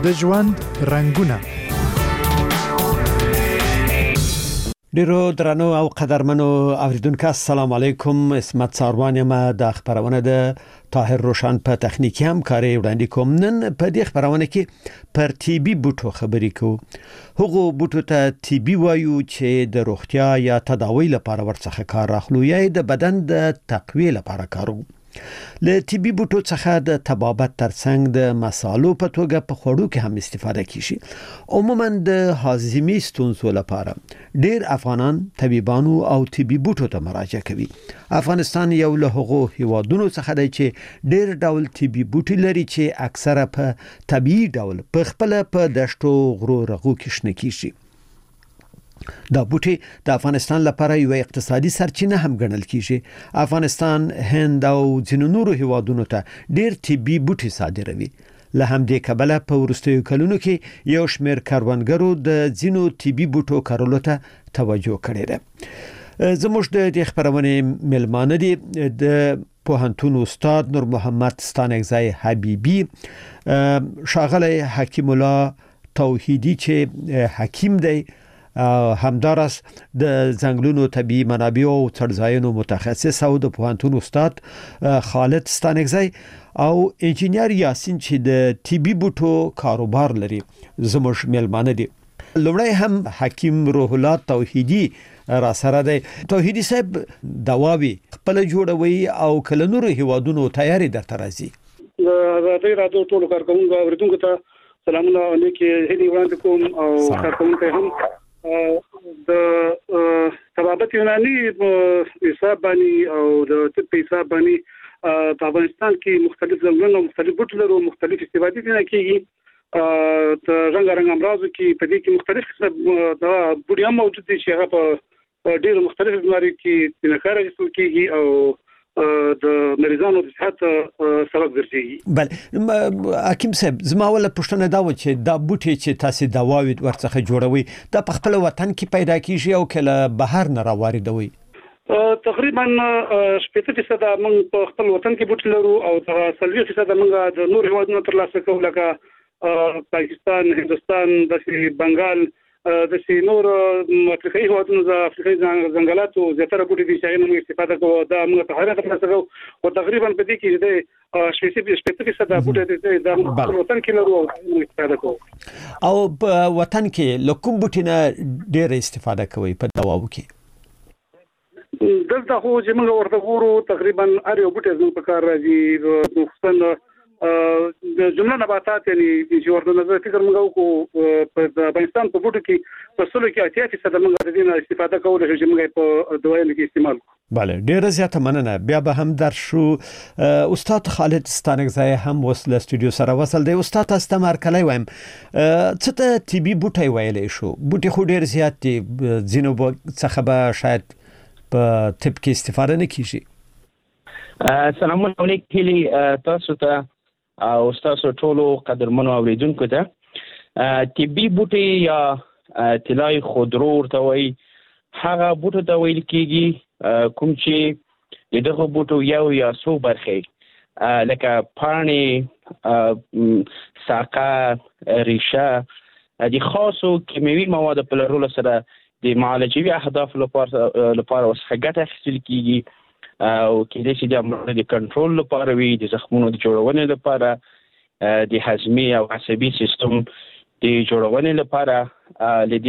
د ژوند رنگونه. ډیرو درنو او قدرمنو اوریدونکو السلام علیکم. اسمت ساروان یم د خبرونه د طاهر روشن په تخنیکی همکاري وړاندې کوم. نن په دې خبرونه کې پر ټي بي بوټو خبرې کوو. هغه بوټو ته ټي بي وایو چې د روغتیا یا تداوی لپاره ورڅخه کار اخلو یا د بدن د تقویه لپاره کارو. له ټي بي بوټو څخه د طبابت ترڅنګ د مصالو په توګه په خوړو کې هم استفاده کیږي. عموما د هاضمې ستونزو لپاره ډیر افغانان طبيبانو او ټي بي بوټو ته مراجعه کوي. افغانستان یو له هغو هیوادونو څخه دی چې ډیر ډول ټي بي بوټي لري چې اکثره په طبيعي ډول په خپل په دشتو غرو رغو کې شنه کیږي. دا بوټي د افغانستان لپاره یو اقتصادي سرچینه هم ګڼل کیږي. افغانستان، هند او ځینو نورو هیوادونو ته ډیر ټي بي بوټي صادروي. له همدې کبله په ورستیو کلونو کې یو شمېر کاروانګرو د ځینو ټي بي بوټو کارولو ته توجه کړې ده. زموږ د دې خبرونه ملمانه دي د پوهنتون استاد نور محمد ستانکزی حبیبی، شاغلی حکیم الله توحیدی چې حکیم دی، همدارس د ځنګلونو طبيعي منابع او څړځایونو متخصص او د پوهنتون استاد خالد ستانکزی او انجینیر یاسین چې د ټي بي بوټو کاروبار لري زموږ ملمانه دي. لومړی هم حکیم روح الله توحیدی را سره دی. توحیدی صاحب، دواوی خپل جوړوي او کله نور هیوادونو تیاری درته راځي. د رادیو ټول کارکونکو اوریدونکو ته سلامونه علیکم. هدي وړاندې کوم او کارکونکو هم د طبابت یوناني حساب باندې او د طب حساب باندې په افغانستان کې مختلف ځنګلونه او مختلف بوټي لرو، مختلف استفادې دي کېږي. د رنګارنګ امراضو کې په دې کې مختلف د بوټي هم موجود دي چې هغه په ډېر مختلف بیماری کې د کار اخیستل کېږي او د مریضانو د صحت سبب ګرځي. بله حکیم صاحب، زما ولا پښتنه دا و چې دا بوټي چې تاسو دواوی ورڅخه جوړوي دا په خپل وطن کې پیدا کیږي او کله بهر نه راواردوي؟ تقریبا 80% موږ په خپل وطن کې بوټي لرو او 30% موږ د نور هیوادونو تر لاسه کوو، لکه پاکستان، هندستان، د بنگال، د نور افریقایي هیوادونو د افریقایي ځنګلاتو زیاتره بوټي دي چې موږ استفاده کوو. دا موږ په هر ځای کې او تقریبا په دې کې د 80% بوټي د وطن کې لرو او استفاده کوو. او په وطن کې لکه بوټي نه ډېر استفاده کوي په دواو کې؟ دلته خو چې موږ ورته ګورو تقریبا هر یو بوټي زموږ په کار راځي. خصوصا د جمله نباتات یعنی چې ورته نظر فکر موږ وکړو په افغانستان په بوټو کې په سلو کې 80% موږ د دې استفاده کوو چې موږ په دوايانو کې استعمال کوو. بله، ډیره زیاته مننه. بیا به هم درشو. استاد خالد ستانکزی هم وصل استودیو سره وصل دی. استاد تاسو ته مرکلی وایم، څه ته ټي بي بوټي ویلی شو؟ بوټي خو ډیر زیات دي، ځینو څخه به شاید په طب کې استفاده نه کیږي. سلام علیکم تاسو ته او تاسو ټولو قدرمنو اوریدونکو ته. ټي بي بوټي یا طلای خودرو ورته وایي، هغه بوټو ته ویل کېږي کوم چې دغه بوټو یو یا څو برخې لکه پاڼې، ساقه، ریشه د خاصو کیمیاوي موادو په لرلو سره د معالجوي اهدافو لپاره ورڅخه ګټه اخیستل کېږي او کېدای شي د امراضو د کنټرول لپاره وي، د زخمونو د جوړونې لپاره، د هضمي او عصبي سیستم د جوړونې لپاره له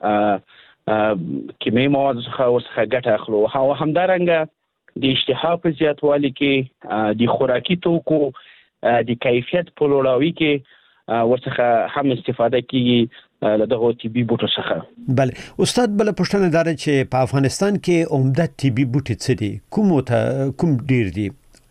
دې کیمیاوي موادو څخه ورڅخه ګټه اخلو. او همدارنګه د اشتها په زیاتوالي کې، د خوراکي توکو د کیفیت په لوړاوي کې ورڅخه هم استفاده کېږي له دغه ټي بي بوټو څخه. بله استاد، بله پوښتنه دا ده چې په افغانستان کې عمده ټي بي بوټي څه دي؟ کوم ډیر دي؟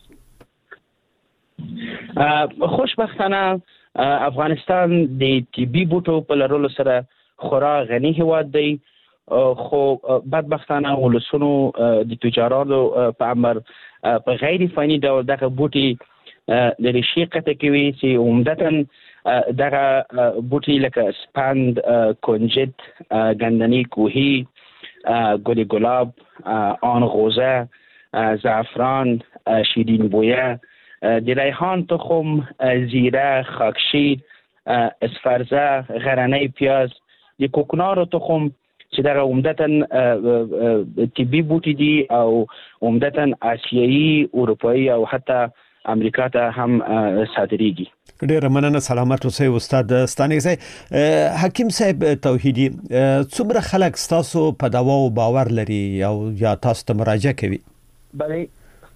خوشبختانه افغانستان د ټي بي بوټو په لرلو سره خورا غني هیواد دی، خو بدبختانه ولسونو د تجارانو په امر په غیر فني ډول دغه بوټي د ریښې قطع کوي چې عمدتاً دغه بوټي لکه سپند، کنجد، گندنی کوهی، گل گلاب، آن غوزه، زعفران، شیرین بویه، د ریحان تخم، زیره، خاکشیر، اسفرزه، غرنۍ پیاز، د کوکنارو تخم چې دا عمدتاً طبي بوټي دي او عمدتاً آسیایي، اروپایي او حتی امریکا ته هم صادریږي. ډېر مننه. سلامت اوسئ استاد ستانګ صاحب. حکیم صاحب توحیدی، څومره خلک تاسو په دوا او باور لري او یا تاسو ته مراجعه کوي؟ بله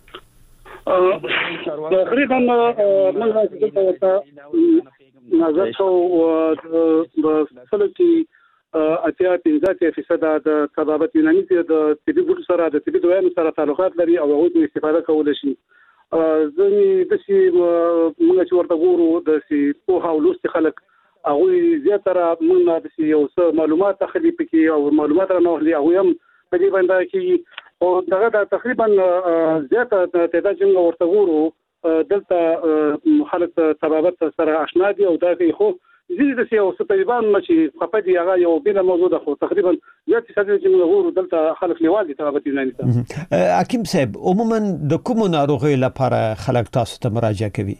تقریبا موږ نظر کوو د سلطي 85% د طبابت یوناني د طبي بوټو سره د طبي دوايانو سره تعلقات لري او هغوی استفاده کول شي. ځنی د سي موږ چې ورته ګورو د سي په حواله خلک هغه زیاتره موږ د سي یو څه معلومات اخلي پکې او معلومات نه اخلي هغه هم په دې باندې کې او دغه تقریبا زیاته تعداد چې ورته ګورو دلته خلک طبابت سره آشنا دي او دا خو زیات د سي او څه طبيبان چې په دې هغه یو بل موضوع ده خو تقریبا زیات څه چې موږ ګورو دلته خلک لیوال دي طبابت یوناني ته. حکیم صاحب عموما د کوم ناروغي لپاره خلک تاسو ته مراجعه کوي؟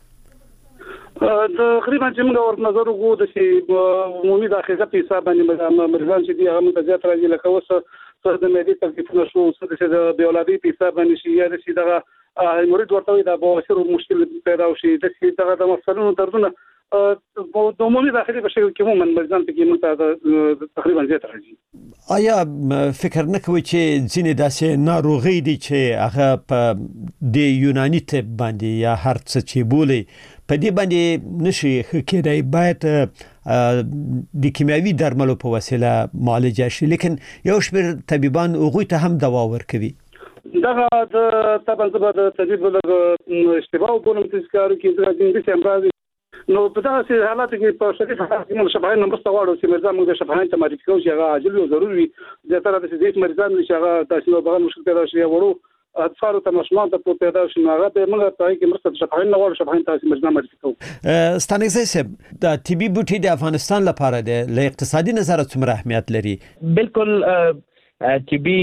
تقریبا چې موږ ورته نظر وګورو د سي عمومي داخله په حساب باندې مریضان چې دي هغه متزیات راځي لکه اوس څه د مېدی تکلیفونه شو، څه د بیولادي په حساب باندې شي یا د سي دغه مرید ورته د بواسیر مشکل پیدا شي د سي دغه د مفصلونو دردونه د عمومي داخلي په شکل کې عموما مریضان ته کې مونږ تقریبا زیات راځي. آیا فکر نه کوئ چې ځینې داسې ناروغي دي چې هغه په د یوناني طب باندې یا هر څه چې بولي په دې باندې نشي کېدای، باید د کیمیاوي درملو په وسیله معالجه شي، لیکن یو شمېر طبيبان هغوی ته هم دوا ورکوي؟ دغه د طبعا د طبيب له اشتباه وبولم تذکر کې د امراض نو په داسې حالات کې په شدید حالات کې موږ شفاهین نمبر ستواړو چې مرزا موږ د شفاهین ته معرفي کوو چې هغه عاجل او ضروري زیاتره د زیات مریضان چې هغه تاسو بغل مشکل پیدا شي ورو اطفال ته مشمول ته پیدا شي هغه به موږ ته کې مرسته شفاهین نوړو شفاهین تاسو مرزا معرفي کوو. ستانګ صاحب د طبي بوټي د افغانستان لپاره د اقتصادي نظر څومره اهمیت لري؟ بالکل طبي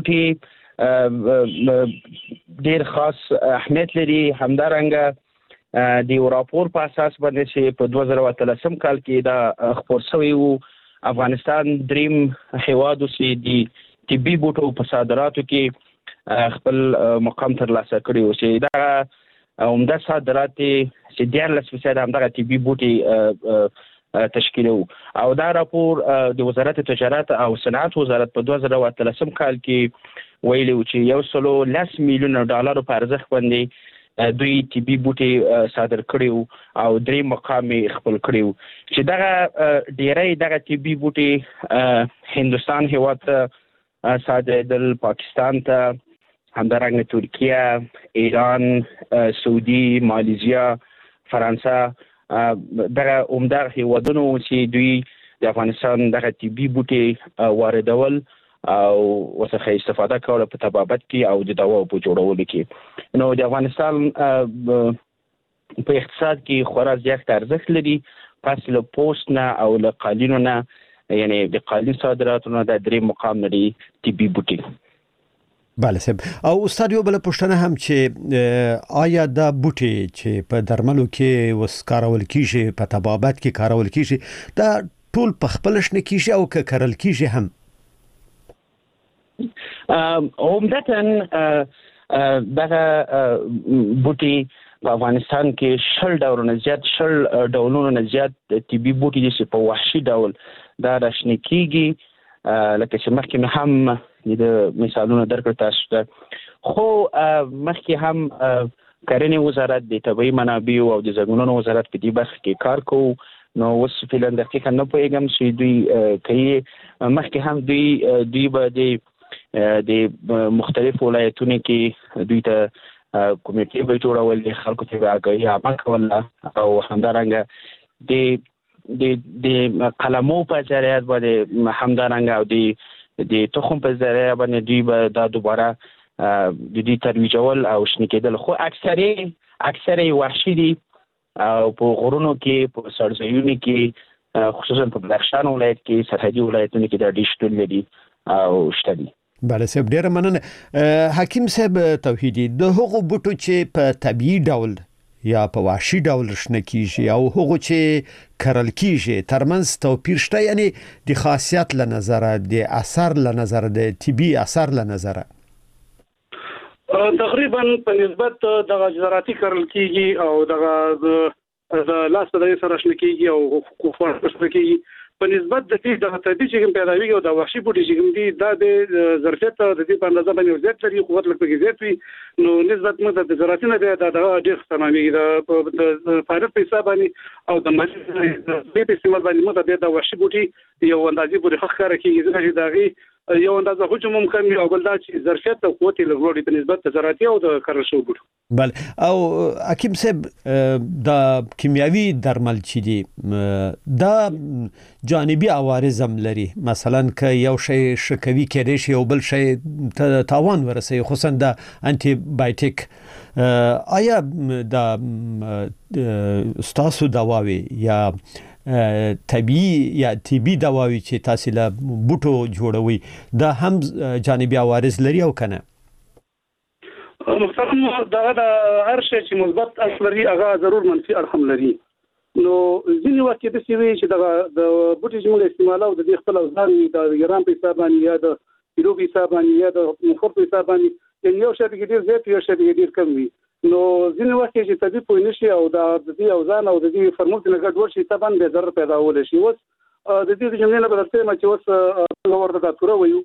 بوټي ډیر خاص اهمیت لري. همدارنګه د یو راپور په اساس باندې چې په 2013 کال کې دا خبر شوی وو افغانستان دریم هیواد چې د طبي بوټو په صادراتو کې خپل مقام ترلاسه کړی و چې دا عمده صادرات چې 14% همدغه طبي بوټي تشکیلو او دا راپور د وزارت تجارت او صنعت وزارت په 2013 کال کې ویلي و چې $110 میلیون په ارزښت باندې دوی طبي بوټي صادر کړیو او درې مقام خپل کړیو چې دغه ډیری دغه طبي بوټي هندستان هیواد ته صادرېدل، پاکستان ته، همدارنګه ترکیه، ایران، سعودي، مالیزیا، فرانسه دغه عمده هیوادونو چې دوی د افغانستان دغه طبي بوټي واردول او وسخه استفاده کوله په طبابت کې او د دوا په جوړولو کې. نو د افغانستان په اقتصاد کې خورا زیات ارزښت لري، پس له پوسټ نه او له قالینو نه، یعنی د قالین صادراتو نه د درې مقام لري طبي بوټي. بله صاحب. او استاد یو بل پوښتنه هم چې آیا دا بوټي چې په درملو کې وس کارول کیږي په طبابت کې کارول کیږي دا ټول په خپل شنه کیږي او که کرل کیږي هم؟ عمدتاً دغه بوټي په افغانستان کې 60 ډولونو نه زیات طبي بوټي دي چې په وحشي ډول دا راشنه کیږي، لکه چې مخکې هم د مثالونو درکړ تاسو ته. خو مخکې هم کرنې وزارت د طبي منابعو او د زمینونو وزارت په دې برخه کې کار کوو. نو اوس فعلا دقیقاً نه پوهیږم چې دوی کوي. مخکې هم دوی به د مختلفو ولایتونو کې دوی ته کمیټې به جوړول، خلکو ته به آګاهي عامه کوله او همدارنګه د قلمو په ذریعه باندې همدارنګه او د تخم په ذریعه باندې دوی به دا دوباره د دې ترویجول او شنه کېدل. خو اکثره وحشي دي او په غرونو کې، په سرزمینونو کې، خصوصا په بدخشان ولایت کې، سرحدي ولایتونو کې دا ډېر شتون لري او شته دي. بله صاحب ډیره مننه. حکیم صاحب توحیدی، د هغو بوټو چې په طبيعي ډول یا په وحشي ډول شنه کیږي او هغه چې کرل کیږي ترمنځ توپیر شته، یعنی د خاصیت له نظره، د اثر له نظره، د طبي اثر له نظره؟ تقریبا په نسبت د زراعتي کرل کیږي او د لاس په دې سره شنه کیږي او خوفار شنه کیږي په نسبت د دې د طبي چې پیداوي او د وحشي بوټي چې دي د ظرفیت د دې په اندازه باندې زیات لري، قوت لکه زیات وي، نو نسبت موږ د زراعتي نه د ډېر تمامي د فایده په حساب باندې او د مریض په استعمال باندې موږ د وحشي بوټي یو اندازې پورې ښه کیږي چې داغي یو اندازه هجوم ممکن او بل دا چې ظرفیت او قوت لري په نسبت د زراعتي او د کرل شوی بوټو. بل او حکیم صاحب د کیمیاوي درمل چې دي دا جانبي عوارض هم لري، مثلا که یو شی شکوي کېدای شي او بل شی تاوان ورسوي، خصوصا د انټي بایوټیک. آیا د استاسو دواوي یا طبيعي یا طبي دواوي چې تاسو له بوټو جوړوي دا هم جانبي عوارض لري او کنه؟ محترم دا هر شی چې مثبت اثر لري هغه ضرور منفي اړخ هم لري. نو ځینې وخت د سیوی چې د بوټي چې موږ استعمالو د دې خپل ځان د ایران په حساب باندې یا د پیرو په حساب باندې یا د مخور په حساب باندې یو شی ډیر زیات یو شی ډیر کم وي. نو ځینې وخت چې طبي پوه نشي او د دې اوزان او د دې فرمول څخه ګډوډ شي طبعا به ضرر پیدا ول شي. اوس د دې جملې نه بدلته ما چې اوس ورته دا توره وایو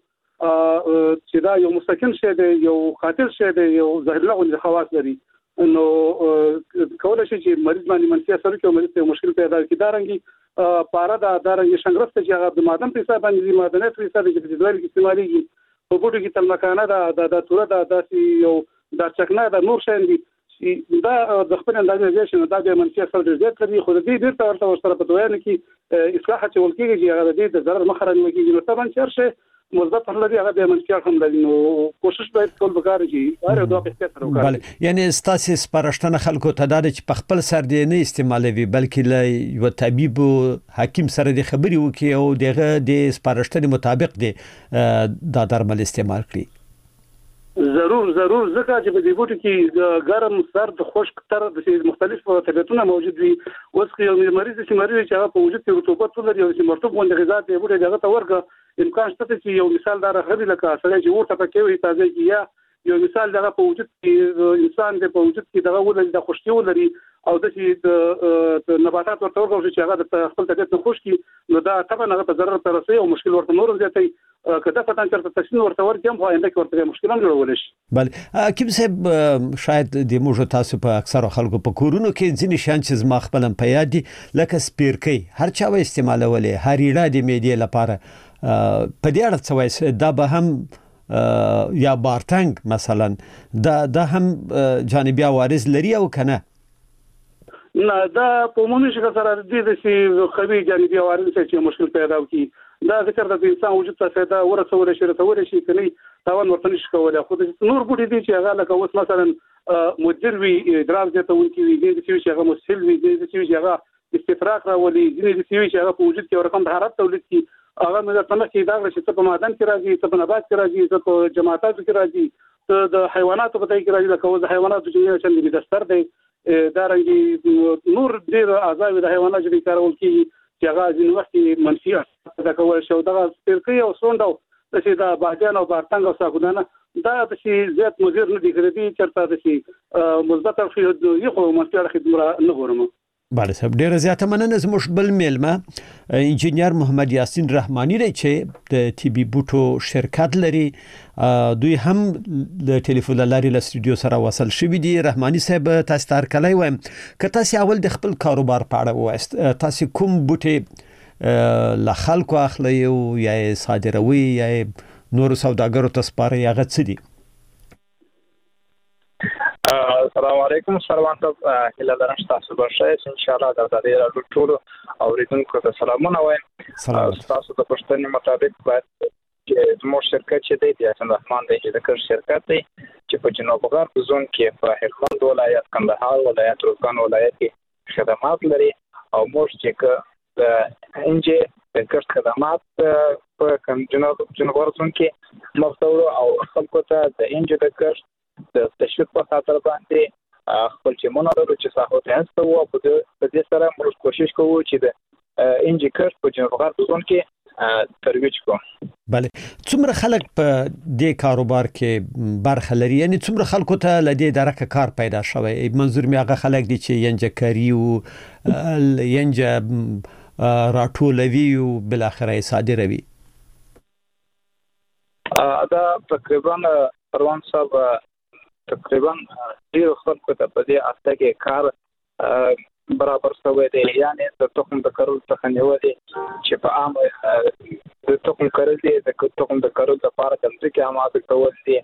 چې دا یو مستقل شی دی، یو قاتل شی دی، یو ظاهر له خواص لري، نو کولای شي چې مریض باندې منفي اثر کوي، مریض ته مشکل پیدا کوي. دارنګي پاره دا دارنګي شنګرفت چې هغه د مادن په حساب باندې مادنات په حساب کې د ځوال کې استعمالي په بوټو کې تلمکانه د توره د یو د چکنه د نور شین دي دا د خپل اندازې زیات دا د منفي اثر زیات لري. خو د دې ډیر تر سره په دوه نه کې اصلاح چې ولکېږي چې هغه د ضرر مخه راوړي. نو طبعا چرشه مثبت هم لري هغه د منفي هم لري، نو کوشش باید کول وکړي چې هر دوه په ستر وکړي. بله، یعنی ستاسو سپارښتنه خلکو ته دا چې په خپل سر دی نه استعمالوي، بلکې له یو طبيب حکیم سره د خبري وکي او دغه د سپارښتنې مطابق دی دا درمل استعمال کړي. ضرور ځکه چې په دې بوټي کې ګرم، سرد، خشک تر د مختلفو طبيعتونو موجود وي. اوس یو مریض چې هغه په وجود کې رطوبت ولري او چې مرطوب غوندې غذا ته بوټي دغه ته ورګه امکان شته چې یو مثال دا راغلی لکه سړی چې ورته پکې وي تازه کې یا یو مثال دغه په وجود کې انسان د په وجود کې دغه ولري د خشکي ولري او د چې نباتات ورته ورغوي چې هغه د خپل طبيعت نه خشکي، نو دا طبعا هغه ته ضرر رسوي او مشکل ورته نور زیاتوي. کله فتان چرته تشنه ورته ورګم خو انده کې ورته مشکلونه جوړول شي. بله، حکیم صاحب شاید د موږ تاسو په اکثر خلکو په کورونو کې ځینې شان چې زما خپل په یاد دي لکه سپیرکي هر چا و استعمالولې، هریړه د معدې لپاره په دې اړه څه وایي؟ دا به هم یا بارتنګ مثلا دا هم جانبي عوارض لري او کنه؟ نه، دا په عمومي شکل سره د دې خوي جانبي عوارض چې مشکل پیدا کوي. دا ذکر د انسان وجود ته فایده ورسول شي کني تاوان ورته نشي کولای. خو د نور بوټي دي چې هغه لکه اوس مثلا مدیر وي، ادرار ته ونکي وي، د چې هغه مسهل وي، د چې هغه استفراغ راولي، د چې هغه په وجود کې ورقم حرارت تولید کی هغه مې تمه کې دا چې ته په معدن کې راځي، ته په نبات کې راځي، ته په جماعتاتو کې راځي، ته د حیواناتو په ځای کې راځي. لکه د حیواناتو چې څنګه د ستر دی دارنګي نور ډیر اعضاء د حیواناتو چې کارول کیږي چې هغه ځینې وخت منفي اثر کوي. شو دا سپیرکي او سوندو چې دا باجان او بارتنګ او ساګودانه دا چې زیات مضر نه دي کړی چرته چې مثبت اړخ یو خو منفي اړخ نه ګورم. بله صاحب، ډیره زیاته مننه. زموږ بل میلمه انجینیر محمد یاسین رحمانی دی چې د طبي بوټو شرکت لري. دوی هم د ټلیفون لارې له استودیو سره وصل شوي دي. رحمانی صاحب، تاسو ته هرکلی وایم. که تاسو اول د خپل کاروبار په اړه ووایاست، تاسو کوم بوټي له خلکو اخلئ او یا یې صادروي یا یې نورو سوداګرو ته سپارئ، هغه څه دي؟ السلام علیکم. سلام هیله لرم چې تاسو به ښه یاست. ان شاء الله د دې راډیو ټولو اوریدونکو ته سلامونه وایم. تاسو د پښتنې مطابق باید چې زموږ شرکت چې دی یاسین رحمان دی چې د کار شرکت دی چې په جنوب غرب زون کې په هلمند ولایت، کندهار ولایت، روزګان ولایت کې خدمات لري او موږ چې د انجی د کار خدمات په جنوب غرب زون کې مفتوړ او خلکو ته د انجی د کار د تشویق په خاطر باندې خپل ټیمونه لرو چې ساحو ته هڅو په دې سره موږ کوشش کوو چې د انجی کړ په جنوب غرب زون کې ترویج کوو. بله څومره خلک په دې کاروبار کې برخه لري، یعنی څومره خلکو ته لدې درکه کار پیدا شوی؟ منظور می هغه خلک دي چې ینجه کاری او ینجه راټولوي او بل اخره صادروي. دا تقریبا روان صاحب تقریبا ډیر خلکو ته په دې اساس کې کار برابر شوی دی، یعنی د تخم د کرل څخه نیولې چې په عام د تخم کرل دي د تخم د کرل لپاره د ځمکې آماده کول دي،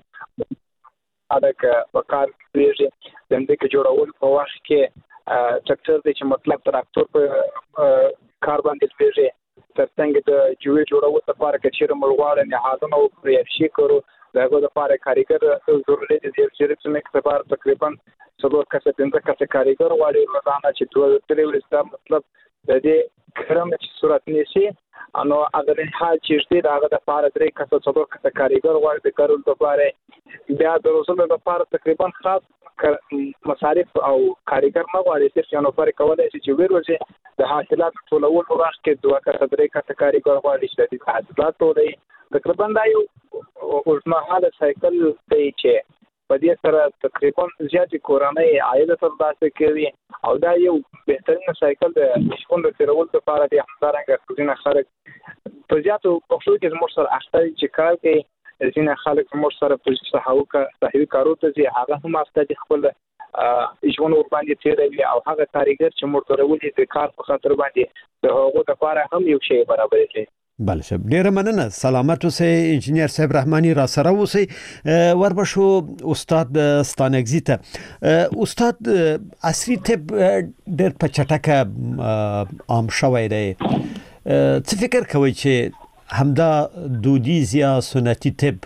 اګه په کار کېږي د ځمکې جوړول په وخت کې ټریکټر دی چې مطلب تراکتور په کار باندې کېږي، ترڅنګ د جوړې جوړول لپاره کې چې موږ نه حاضر او پرې شي کړو دغه لپاره کاریګر ضروري دي چې څنګه په تقریبا څلور کسه پنځه کسه کاریګر واړي روزانه چې دوه درې ورځې مطلب د دې کرم چې صورت نیسي انو اگر حال چې دې هغه د لپاره درې کسه څلور کسه کاریګر واړي د کارول لپاره بیا د روزانه لپاره تقریبا خاص مصارف او کاریګر نه واړي چې نو پر کولای شي چې ورځي د حاصلات ټولول وخت کې دوه کسه درې کسه کاریګر واړي چې د حاصلات ټولې تقریبا دا یو اوسمهاله سایکل دی چې په دې سره تقریبا زیاتې کورنۍ عاید ترلاسه کوي او دا یو بهترین سایکل دی چې د تیرول لپاره د همدارنګه کوزینه خلک په زیاتو پښتو کې زموږ سره اخته چې کار کوي، ځینې خلک زموږ سره په صحاوي کارو ته ځي، هغه هم اخته خپل ژوند ور باندې تیروي او هغه کاریګر چې موږ درولې د کار په خاطر باندې د هغو لپاره هم یو شی برابر دی. بله شب ډیره مننه، سلامت اوسئ انجینیر صاحب رحمانی را سره اوسئ. وربشو استاد ستانگزی ته استاد عصري طب ډیر په چټکه عام شوی دی، څه فکر کوي چې همدا دودیز یا سنتي طب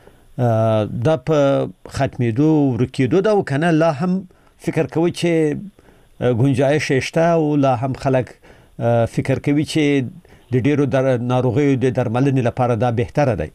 دا په ختمېدو ورکېدو دا وکنه لا هم فکر کوي چې گنجایش شته او لا هم خلک فکر کوي چې د ډیرو ناروغیو د درملنې لپاره دا بهتره دی؟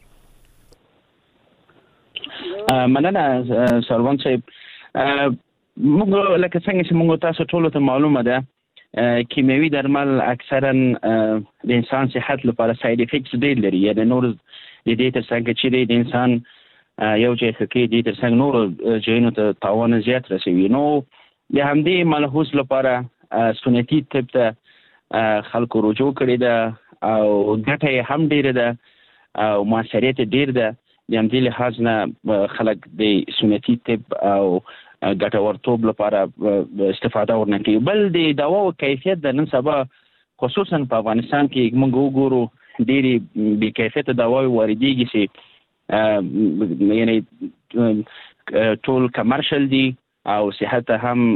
مننه سروان صاحب. موږ لکه څنګه چې موږ تاسو ټول ته معلومه ده کیمیاوي درمل اکثرا د انسان صحت لپاره ساید افیکټس ډیر لري، یعنی نور د دې ترڅنګ چې د انسان یو ځای کې د ترڅنګ نور ځایونو ته تاوان زیات رسوي. نو د همدې ملحوظ لپاره سنتي طب ته خلکو رجوع کړی ده او ګټه هم ډیره ده او موثریت ډیر ده، د همدې لحاظ نه خلک د سنتي طب او ګټورتوب لپاره استفاده ورنه کوي. بل د دواو کیفیت د نن سبا خصوصا په افغانستان کې موږ وګورو ډېرې بې کیفیته دواوې واردېږي چې یعنی ټول کمرشل دي او صحت هم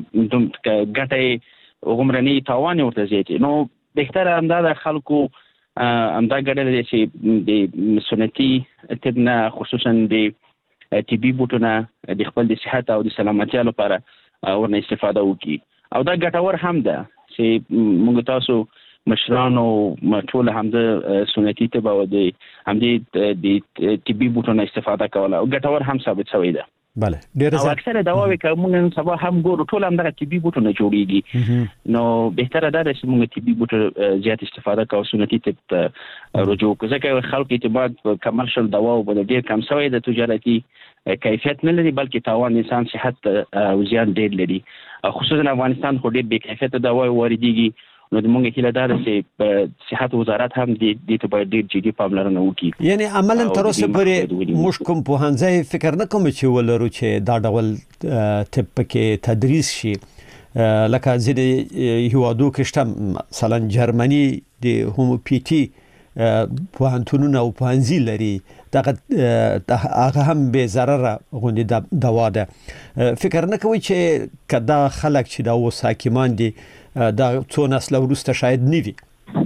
ګټه غمرنی تاوان ورته زیاتې. نو بهتره همدا د خلکو همدا ګډل دي چې د سنتي طب نه خصوصا د طبي بوټونه د خپل د صحت او د سلامتیا لپاره ورنه استفاده وکړي او دا ګټور هم ده چې موږ تاسو مشرانو ټول هم د سنتي طب او د همدې د طبي بوټونه استفاده کوله او ګټور هم ثابت شوی ده. بله ډیره او اکثره دواوې که موږ نن سبا هم ګورو ټول همدغه طبي بوټونه جوړېږي، نو بهتره دا ده چې موږ طبي بوټو زیات استفاده کوو، سنتي طب ته رجوع کوو، ځکه خلکو اعتماد په کمرشل دواو باندې ډېر کم شوی د تجارتي کیفیت نه لري بلکې تاوان انسان صحت او زیان ډېر لري. خصوصا افغانستان خو ډېر بې کیفیته دواوې واردېږي، نو د موږ هیله دا ده چې صحت وزارت هم دې ته باید ډېر جدي پاملرنه وکړي. یعنی عملاً تر اوسه پورې موږ کوم پوهنځی فکر نه کوم چې ولرو چې دا ډول طب کې تدریس شي، لکه ځینې هیوادو کې شته مثلا جرمني د هومیوپیتي پوهنتونونه او پوهنځي لري، هغه هم بې ضرره غوندې دوا ده. فکر نه کوي چې که دا خلک چې دا اوس حاکمان دي دا څو نسله وروسته شاید نه وي؟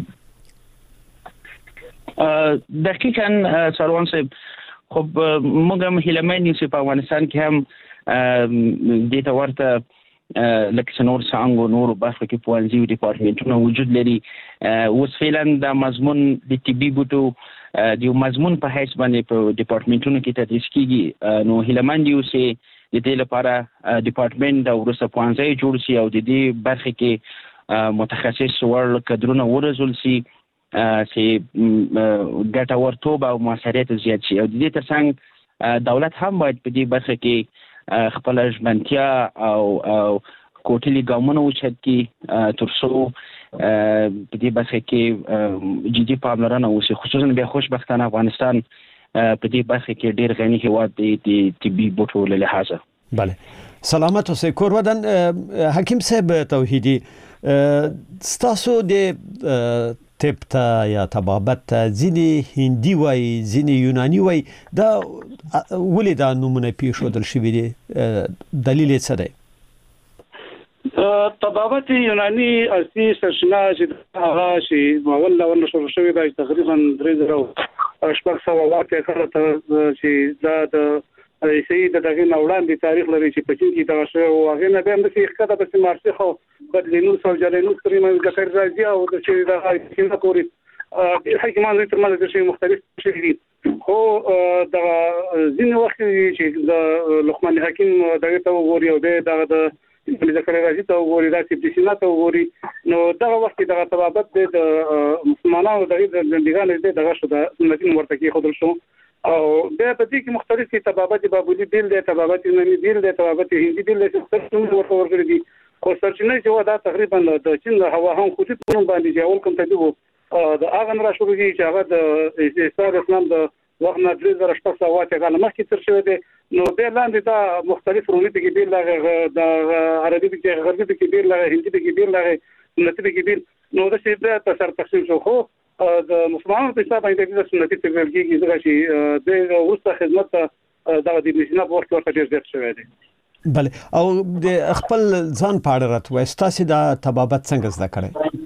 دقیقاً سروان صاحب، خب موږ هم هیلهمن یو چې په افغانستان کې هم دې ته ورته لکه نور څانګو نورو برخو کې پوهنځي او ډیپارټمنټونه وجود لري. اوس فعلا د مضمون د طبي بوټو د یو مضمون په حیث باندې په ډیپارټمنټونو کې تدریس کیږي، نو هیلهمن یو چې د دې لپاره ډپارټمنټ او ورسره پوهنځي جوړ شي او د دې برخه کې متخصص ور کډرونه ورزول شي چې ګټورتوب او موثریت زیات شي او د دې ترڅنګ دولت هم باید په دې برخه کې خپل ژمنتیا او کوټلي ګامونه وچت کی ترڅو په دې برخه کې جدي پاملرنه وشي، خصوصا بیا خوشبختانه افغانستان په دې برخه کې ډیر غني هیواد دی د طبي بوټو له لحاظه. بله سلامت اوسئ کور ودان. حکیم صاحب توحیدی، ستاسو د طب ته یا طبابت ته ځینې هندي وای ځینې یوناني وای، دا ولې دا نومونه پیښودل شوي دي؟ دلیل یې څه دی؟ طبابت یوناني اصلي سرچینه چې هغه چې مغول شروع شوی دی تقریبا 3000 واقع کړه چې دا د سید دغه نوړاندې تاریخ لري چې په چین کې دا شوی او هغه نه به د ښکته په مارسي خو بدلینو سوجلینو ترې موږ د خیر راځي او د چې دا څنګه کوي حکیمان تر مازه د شی مختلف شي دي. خو دا ځینې وخت چې د لقمان حکیم دغه ته وګوري او د د خیر راځي ته وګوري دا چې د سینا ته وګوري نو دا وخت د طبابت د مسلمانانو دغه ژوندګانو دغه شو د سنتي ورته کې خودل شو او بیا په دې کې مختلفي طبابت بابولي بیل دی، طبابت یوناني بیل دی، طبابت هندي بیل دی چې څه ورته ورغلي دي. خو سرچینه چې دا تقریبا د چین هوا هم خصوصي په باندې چې اول کوم تدبیر د اغه نه شروع دي چې هغه د استاد اسلام د وخت نه 3000 واټه کاله مخکې تر شوی دی. نو به لاندې دا مختلف رومي کې بیل لغه د عربي کې غربي کې بیل لغه هندي کې بیل لغه سنتي کې بیل نو د څه د تسر تقسیم شو. خو د مسلمانانو په حساب باندې د سنتي تګلګي ځکه چې د وروسته خدمت د مشینه په وخت ورته ډیر زیات شوی دی. بله او د خپل ځان په اړه راته تاسو د طبابت څنګه زده کړئ؟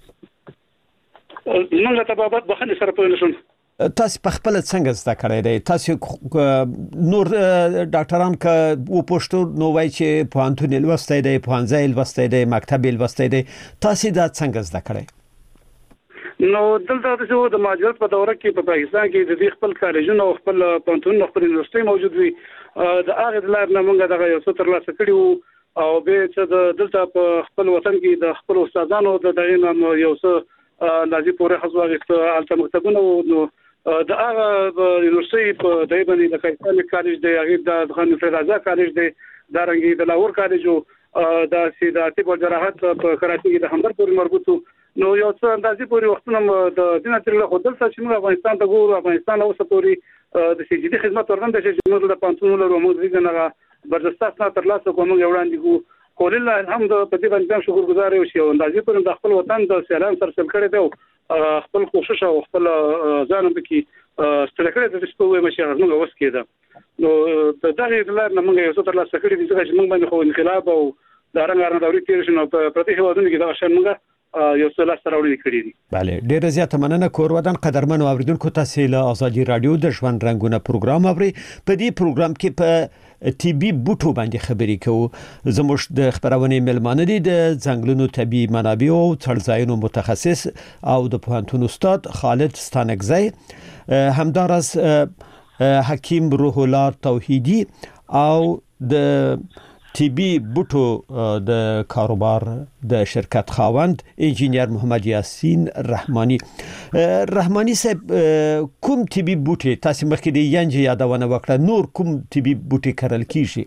موږ د طبابت بخښنه سره په نشون تاسو په خپل څنګه زده کړئ دی؟ تاسو نور ډاکټران که و پښتو نو وای چې پوهنتون لوستی دی، پوهنځی لوستی دی، مکتب لوستی دی، تاسو دا څنګه زده کړئ؟ نو دلته د مهاجرت په دوره کې په پاکستان کې د خپل کالجونو او خپل پوهنتون خپل یونیورسيټي موجود وي. د هغه د لار نه موږ دغه یو څه ترلاسه کړیو او به چې د دلته په خپل وطن کې د خپل استادانو د دغه نام یو څه لازم پورې حضور الته مکتبونه نو د هغه یونیورسيټي په دای باندې د کایسان کالج دی، هغه د خان فرازا کالج دی، دا رنګي د لاهور کالج او د سیداتي په جراحت په کراچي کې د همدر پورې مربوطو نو یو څه اندازې پورې وختونه د دینه تر له خپل څه چې موږ افغانستان ته ګورو، افغانستان اوسه پورې د سجدي خدمت ورغند چې موږ د پانتون له موږ دغه برداشت نه تر لاسه کوم یو وړاندې کو کولله الحمد په دې باندې شکر گزار یو شي او اندازې پورې د خپل وطن د سیلان سره سل کړی دی خپل کوشش او خپل ځان به کې ستړي د سپوږمۍ مشه موږ اوس کېده نو د دغه لار نه موږ یو څه تر لاسه کړی دي چې موږ باندې خو انقلاب او د رنګارنه دوري تیر شنو په پرتی هوادونو کې دا شان موږ یو څه لاس راوړي کړی دي. بله ډیره زیاته مننه کور ودان. قدرمن اوریدونکو تاسو له ازادي رادیو د ژوند رنگونه پروګرام اوري. په دې پروګرام کې په ټي بي بوټو باندې خبرې کوو. زموږ د خبرونه ملمانه دي د ځنګلونو طبي منابع او څړځایونو متخصص او د پوهنتون استاد خالد ستانکزی، همدارس حکیم روح الله توحیدی او د ټي بي بوټو د کاروبار د شرکت خاوند انجینیر محمد یاسین رحمانی صاحب، کوم ټي بي بوټي تاسو مخکې د ینج یادونه وکړه، نور کوم ټي بي بوټي کرل کیږي؟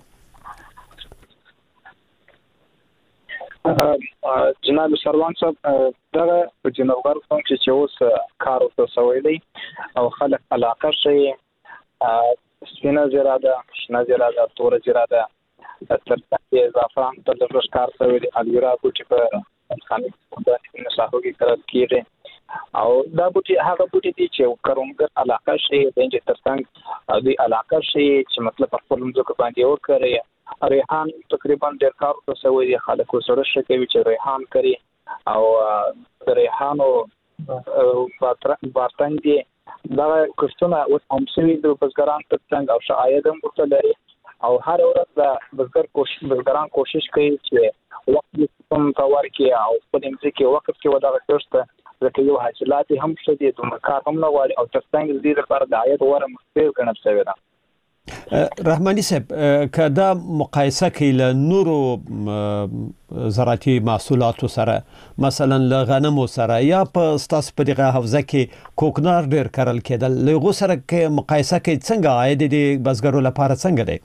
جناب سروان صاحب دغه په جنوبګر قوم چې اوس کار وکړ سوی دی او خلک علاقه شي سپینه زراده، شنه زراده، تور زراده ترڅنګ زعفران ته د روزګار سوی دی، الویرا بوټي په خاني د نساهو کې کرل کیږي او دا بوټي هغه بوټي دي چې کروندګر علاقه شي د ترڅنګ د علاقه شي چې مطلب خپل ځکه باندې وکړي. ریحان تقریبا ډېر کار وکړ سوی دی، خلکو سره شکوي چې ریحان کوي او د ریحانو بارتنګ دی دا کوښتنه اوس هم سوي د بزګران ترڅنګ او شاید هم ورته لري او هر ورځ د بزګران کوشش کوي چې وخت کوم تاور کې او په دې کې وخت کې ودا غوښته ځکه یو حاصلات هم شته د کار هم نه غواړي او ترڅنګ دې لپاره د عاید وره مختلف ګڼل شوی ده. رحماني صاحب کدا مقایسه کې له نورو زراعتي محصولاتو سره مثلا له غنمو سره یا په ستاسو په دغه حوزه کې کوکنار ډیر کرل کېدل له غو سره کې مقایسه کې څنګه عاید دي بزګرو لپاره څنګه دی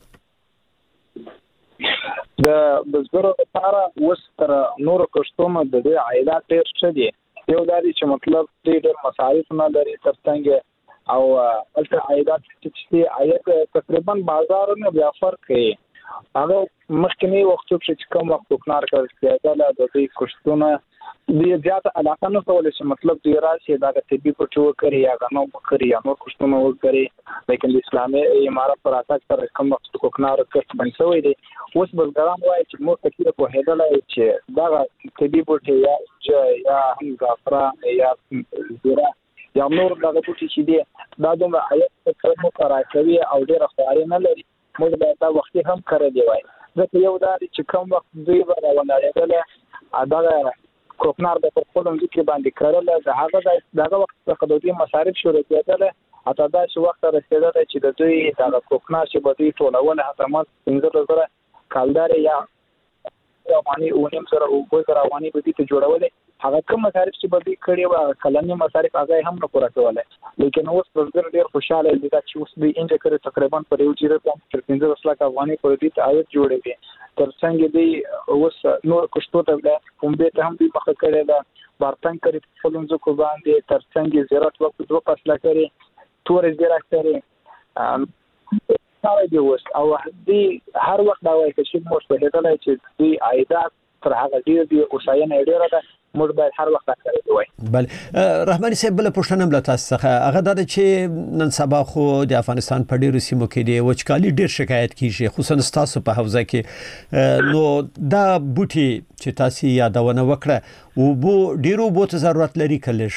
د بزګرو لپاره اوس تر نورو کښتونو د دې عایدات ډېر ښه دي یو دا دی چې مطلب ډېر مصارف نه لري ترڅنګ او البته عایدات چې عاید تقریبا بازارونه بیا فرق کوي هغه مخکنی وختو چې کوم وخت کوکنار کول کېدل د دې کښتونو د زیات علاقه نه کولای چې مطلب دی راشي دا طبي پټو کوي یا غنو کوي یا نور کښتونو کوي لیکن د اسلامي امارات پر اساس پر کوم وخت کوکنار کښت بنسوي دي اوس بزګران وایي چې مو تکلیف په هدل چې دا طبي پټي یا هم غفرا یا زیرا یا نور دغه پټي چې دي دا دومره عاید څخه راکوي او ډېر خاري نه لري موږ دا وخت هم کړی دی وای ځکه یو دا چې کوم وخت دوی راوړل دا کوکنار د خپل ځکه باندې کړل دغه وخت څخه د دې مصارف شروع کېدل اته دا چې وخت رسیدل چې د دوی د کوکنار چې په دې ټولونه حتمات 15000 کالدار یا رواني اونیم سره او په رواني په دې ته جوړول هغه کوم مصارف چې په دې کړي و کلنی مصارف هغه هم نه پوره کوله لیکن اوس بزګر ډیر خوشاله دي چې اوس به انځ کړي تقریبا پر یو چیرې په 15 لک افغاني پر دې ته عاید جوړوي ترڅنګ دې اوس نور کښتو ته کوم به ته هم دې مخ کړي دا بارتن کړي فلونځو کو باندې ترڅنګ زیرات وخت دوه فصله کړي تور زیرات کړي سره دی اوس او دې هر وخت دا وایي چې موږ په دې ډول چې دې عایدات تر هغه ډیر دی اوساینه ډیره ده موږ باید هر وخت کړی وای بله رحماني صاحب بل پښتنه بل تاسو څخه هغه د چې نن سبا خو د افغانستان په ډیرو سیمو کې دی وچکالي ډیر شکایت کیږي خصوصا تاسو په حوزه کې نو دا بوټي چې تاسو یادونه وکړه او بو ډیرو بوت ضرورت لري کلش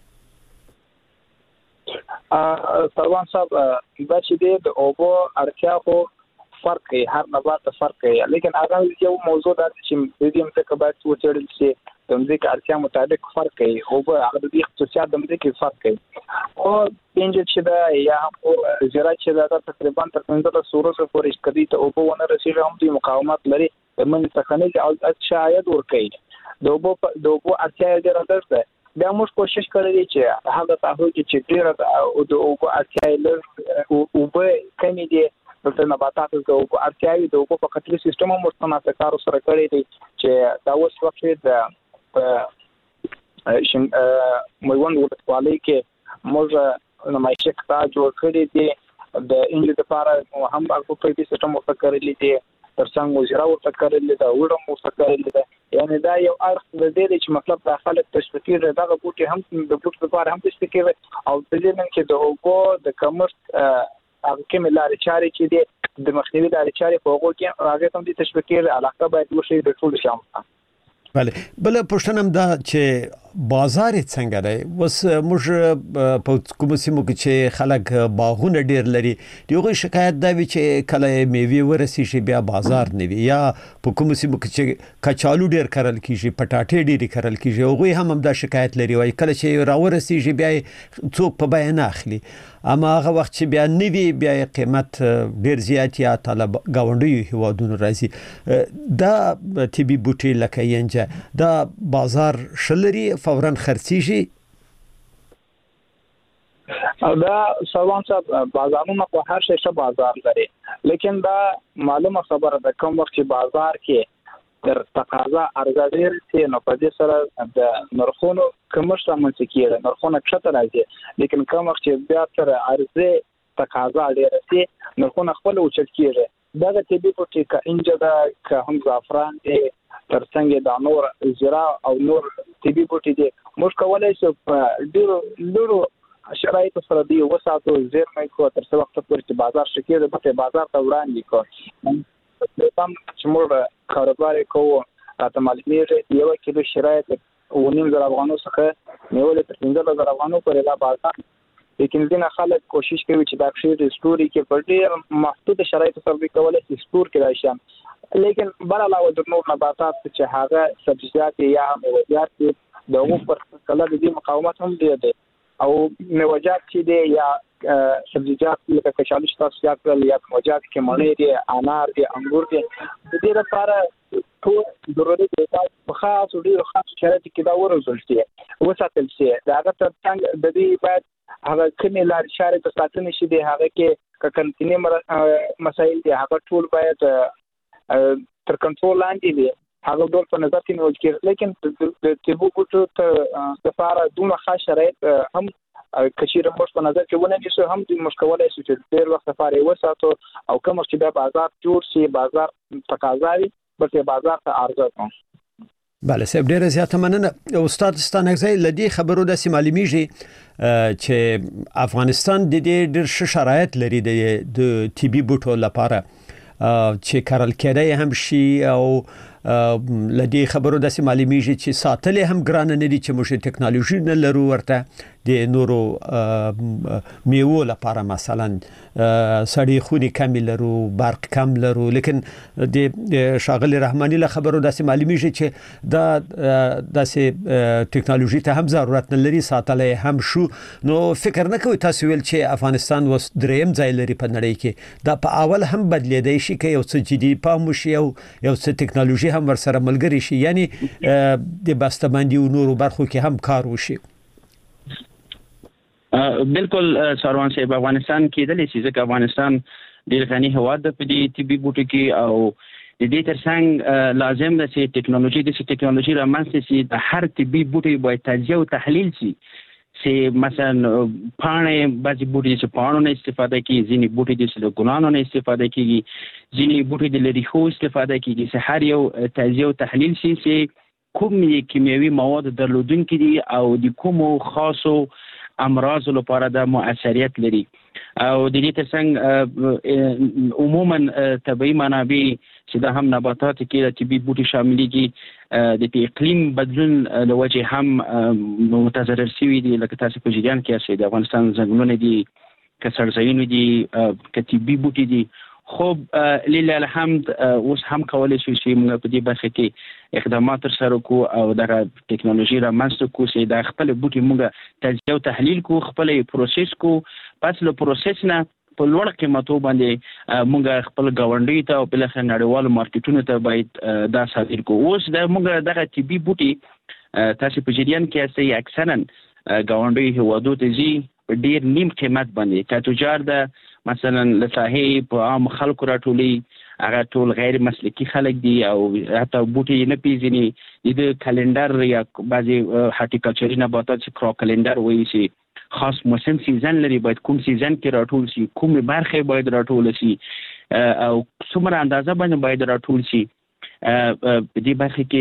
سروان صاحب دا چې د اوبو اړتیا خو فرق کوي هر نبات فرق کوي لیکن هغه یو موضوع دا چې د دې متکه باید وڅېړل شي د مځکې اړتیا مطابق فرق کوي او هغه د دې خصوصیات د مځکې فرق کوي او پنځه چې دا یا زراعت چې دا تقریبا تر 15 سورو پورې کدي ته اوبو ونه رسیږي هم د مقاومت لري من تخنیک او شاید ور کوي د اوبو اړتیا ډېره ده بیا موږ کوشش کړی چې هغه تاسو چې ډېر او د اوبو اړتیا لري او به کمی دي د نباتاتو د اوبو اړتیاوي د اوبو په کتري سیستم هم ورته کار سره کړی دی چې دا اوس وخت د میوند ولسوالۍ کې موږ نمایشه کړه جوړ کړی دی د انجل لپاره هم هغه په دې سیستم ورته کړی دی ترڅنګ وزرا ورته کړی دی دا وړم ورته کړی دی یعنی دا یو اړخ د دې چې مطلب داخله تشکیل دغه بوټي هم د بوټو لپاره هم تشکیل او د دې نن چې د اوبو د کمښت هغه کومه لارې چارې چې د مخنیوي لارې چارې په هغه کې هغه هم د تشکیل علاقه باید وشي د ټول شامل بله بل پښتنم دا چې بازار څنګه دی وس موږ په کوم سیمو کې چې خلک باغونه ډیر لري دیغه شکایت دا وی چې کله میوه ورسیږي بیا بازار نه وي یا په کوم سیمو کې چې کچالو ډیر کرل کیږي پټاټې ډیر کرل کیږي هغه هم دا شکایت لري وای کله چې راورسیږي بیا څوک په بیان اخلي اما هغه وخت چې بیا نوی بیا قیمت ډیر زیات یا طلب گاونډي هوادونو راځي دا طبي بوټي لکه ینجه دا بازار شلري فورا خرڅيږي او دا سوان صاحب بازارونه په هر شي څه بازار لري لیکن دا معلومه خبره ده کوم وخت چې بازار کې تر تقاضا عرضه ډیر شي نو په دې سره د نرخونو کمښت رامنځته کیږي نرخونه کښته راځي لیکن کوم وخت چې بیا تر عرضه تقاضا ډیر شي نرخونه خپل اوچت کیږي دا د طبي پټي کا انجه دا که هم زعفران دی ترڅنګ د نور زرا او نور طبي پټي دي موږ کولای شو په ډیرو شرایط سره دی وساتو زیر مې کو تر څو وخت پورې چې بازار شکیږي په بازار ته وړاندې کو تم چې موږ کاروبار کوو راته معلومیږي یو کیلو شرایط 9,000 افغانو څخه نیول تر 15,000 افغانو پورې لا بازار لیکن ځینې خلک کوشش کوي چې دا شی د ستوري کې په ډیر محدود شرایطو سره کولای شي ستور کې راشي لیکن بل علاوه د نور نباتات چې هغه سبزیجات یا میوه‌جات د هغو پر کله د مقاومت هم دی او میوه‌جات چې دی یا سبزیجات لکه کچالو تاسو یاد کړل یا موجات کې مڼې دي انار دي انګور دي د دې لپاره ټول ضروري دي په خاص ډیر خاص شرایط کې دا ورزول شي وساتل شي دا هغه ترڅنګ د دې باید هغه کمې لار شارې په ساتنه شي دی هغه کې کنټینی مسایل دي هغه ټول باید تر کنټرول لاندې دي هغه ډول په نظر کې نیول کېږي لیکن د طبي بوټو لپاره دومره خاص شرایط هم کچیره موږ په نظر کې ونه نیسو هم د مشکلات چې ډېر وخت لپاره وساتو او کوم چې د بازار جوړ شي بازار تقاضاوي بلکې بازار ته عرضه کوي. بله صاحب ډېر زیاته مننه استاد ستانکزی لدی خبرو د معلومیږي چې افغانستان د دې ډېر شرایط لري د طبي بوټو لپاره چې کارل کېدای هم شي او لدی خبرو د معلومیږي چې ساتل هم ګران نه دي چې موږ ټکنالوژي نه لرو ورته د نورو میوو لپاره مثلا سړی خونی کم لرو برق کم لرو لیکن د شاغلی رحماني له خبرو د معلومیږي چې دا د ټکنالوژي ته هم ضرورت نه لري ساتل هم شو نو فکر نه کوي تاسو ویل چې افغانستان وس دریم ځای لري په نړۍ کې دا په اول هم بدلیدای شي کې یو څه جدي پام وشي او یو څه ټکنالوژي هم ورسره ملګری شي یعنی د بسته‌بندي او نورو برخو کې هم کار وشي. بالکل سروان صاحب افغانستان کې د لیسي ځکه افغانستان ډېر غني هواد په دې طبي بوټو کې او د دې ترڅنګ لازم ده چې ټکنالوژي رامنځته شي د هر طبي بوټي باید تجزیه او تحلیل شي چې مثلا پاڼې بعضي بوټي چې پاڼو نه استفاده کوي ځینې بوټي د ګلانو نه استفاده کوي ځینې بوټي د لریښو استفاده کوي چې هر یو تجزیه او تحلیل شي چې کوم کیمیاوي مواد درلودونکي دي او د کومو خاصو امراض لپاره د مؤثریت لري او د دې ترڅنګ عموما طبيعي منابع چې د هم نباتات کې د طبي بوټي شاملېږي د اقلیم بدلون له وجې هم متضرر شوي دي لکه تاسو په جریان کې یاست د افغانستان ځنګلونه دي که سرزایونه دي که طبي بوټي دي خو لله الحمد اوس هم کولای شو چې موږ په دې برخه کې اقدامات سره کو او د ټکنالوژي را منځته کو چې د خپل بوټي موږ تجزیه او تحلیل کو خپل پروسس کو پس له پروسس نه په لوړ قیمتو باندې موږ خپل گاونډي ته او بل څه نړیوالو مارکیټونو ته باید دا صادر کو اوس د موږ دغه طبي بوټي تاسو په جریان کې اسې اکثرا گاونډي هوادو ته زی ډیر نیم قیمت باندې که تجار ده مثلا لساهي په عام خلکو راټولي هغه ټول غیر مسلکی خلک دي او حتی بوټي نه پیژني د کلندر یا بعضي هارټیکلچري نباتات چې کرو کلندر وایي چې خاص موسم سیزن لري باید کوم سیزن کې راټول شي کوم برخه باید راټول شي او څومره اندازه باندې باید راټول شي په دې برخه کې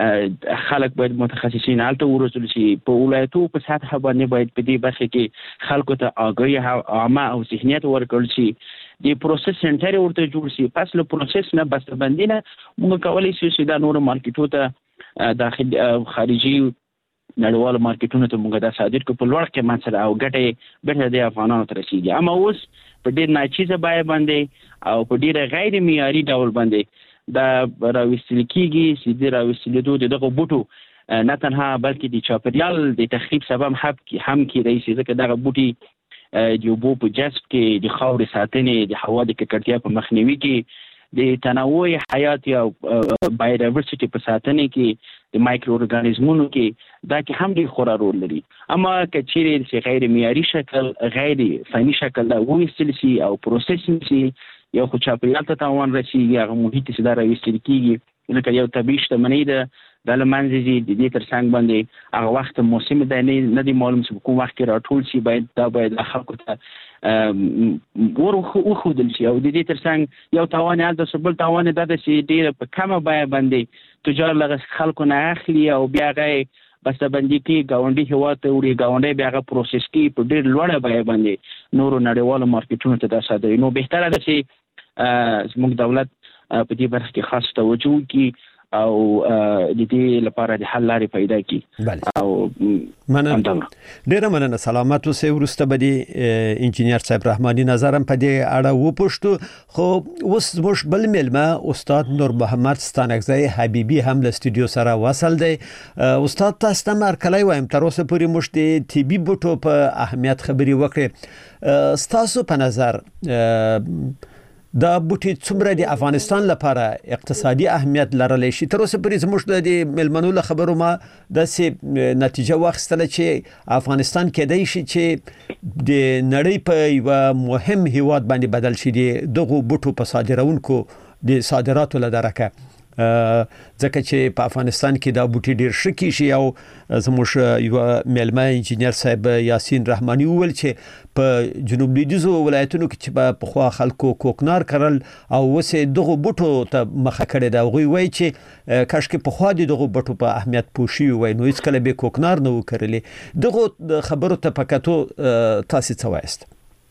خلک باید متخصصین الته ورسول شي په ولایتو په سطح باندې باید په دې برخه کې خلکو ته آگاهی عامه او ذهنیت ورکړل شي د پروسس سنټر ورته جوړ شي پس له پروسس نه بسته‌بندي نه موږ کولای شو چې دا نور مارکیټو ته داخلي خارجي نړیوالو مارکیټونو ته موږ دا صادر کو په لوړ قیمت سره او ګټه بیرته د افغانانو ته رسیږي اما اوس په ډیر ناچیزه بیه باندې او په ډیر غیر معیاري ډول باندې دا راوستل کیږي چې د راوستلو دغه بوټو نه تنها بلکې د چاپریال د تخریب سبب هم کېدای شي ځکه دغه بوټي د اوبو په جذب کې د خاورې ساتنې د هوا د ککړتیا په مخنیوي کې د تنوع حیات یا بایوډایورسټي په ساتنې کې د مایکرو ارګانیزمونو کې دا کې هم ډېر خورا رول لري اما که چیرې چې غیر معیاري شکل غیر فني شکل دا وویستل شي او پروسس شي یو خو چاپریال ته تاوان رسیږي هغه محیط چې دا راوستل کېږي لکه یو طبیعي شتمنۍ ده د لمنځه دي د دې ترڅنګ باندې هغه وخت موسم دی نه دی معلوم چې کوم وخت راټول شي باید خلکو ته وښودل شي او د دې ترڅنګ یو تاوان یاد د سبل تاوان دا د چې ډېر په کمه بیه باندې تجار لغه خلکو نه اخلي او بیا غي بسته‌بندي کې گاونډي هواد ته وړي گاونډي بیا غا پروسس کې په ډېر لوړه بیه باندې نورو نړیوالو مارکیټونو ته دا صادري نو بهتره ده چې زموږ دولت په دې برخه کې خاص توجه وکړي او د دې لپاره د حل لارې پیدا کړي او مننه ډیره مننه سلامات اوسئ ورسته به د انجینیر صاحب رحماني نظرم په دې اړه وپوښتو خو اوس موږ بل ملما استاد نور محمد ستانکزی حبیبی هم له استودیو سره وصل دی استاد تاسو ته مرکلای وایم تر اوسه پورې موږ د طبي بوټو په اهمیت خبري وکړې ستاسو په نظر دا بوټي څومره د افغانستان لپاره اقتصادي اهمیت لرلی شي تر اوسه پورې زموږ د ملمنو له خبرو ما داسې نتیجه واخیستله چې افغانستان کېدای شي چې د نړۍ په یو مهم هیواد باندې بدل شي دغه بوټو په صادرونکو د صادراتو له درکه ځکه چې په افغانستان کې دا بوټي ډیر شکی شي او زموږ یو ملما انجینیر صاحب یاسین رحماني وویل چې په جنوب لویدیځو ولایتونو کې چې په خوا خلکو کوکنار کرل او وسه دغه بوټو ته مخه کړي دا غوي وای چې کاش کې په خوا دغه بوټو په اهمیت پوښي وای نو هیڅ کله به کوکنار نه وکړلې دغه خبرو ته پکاتو تاسو څه وایست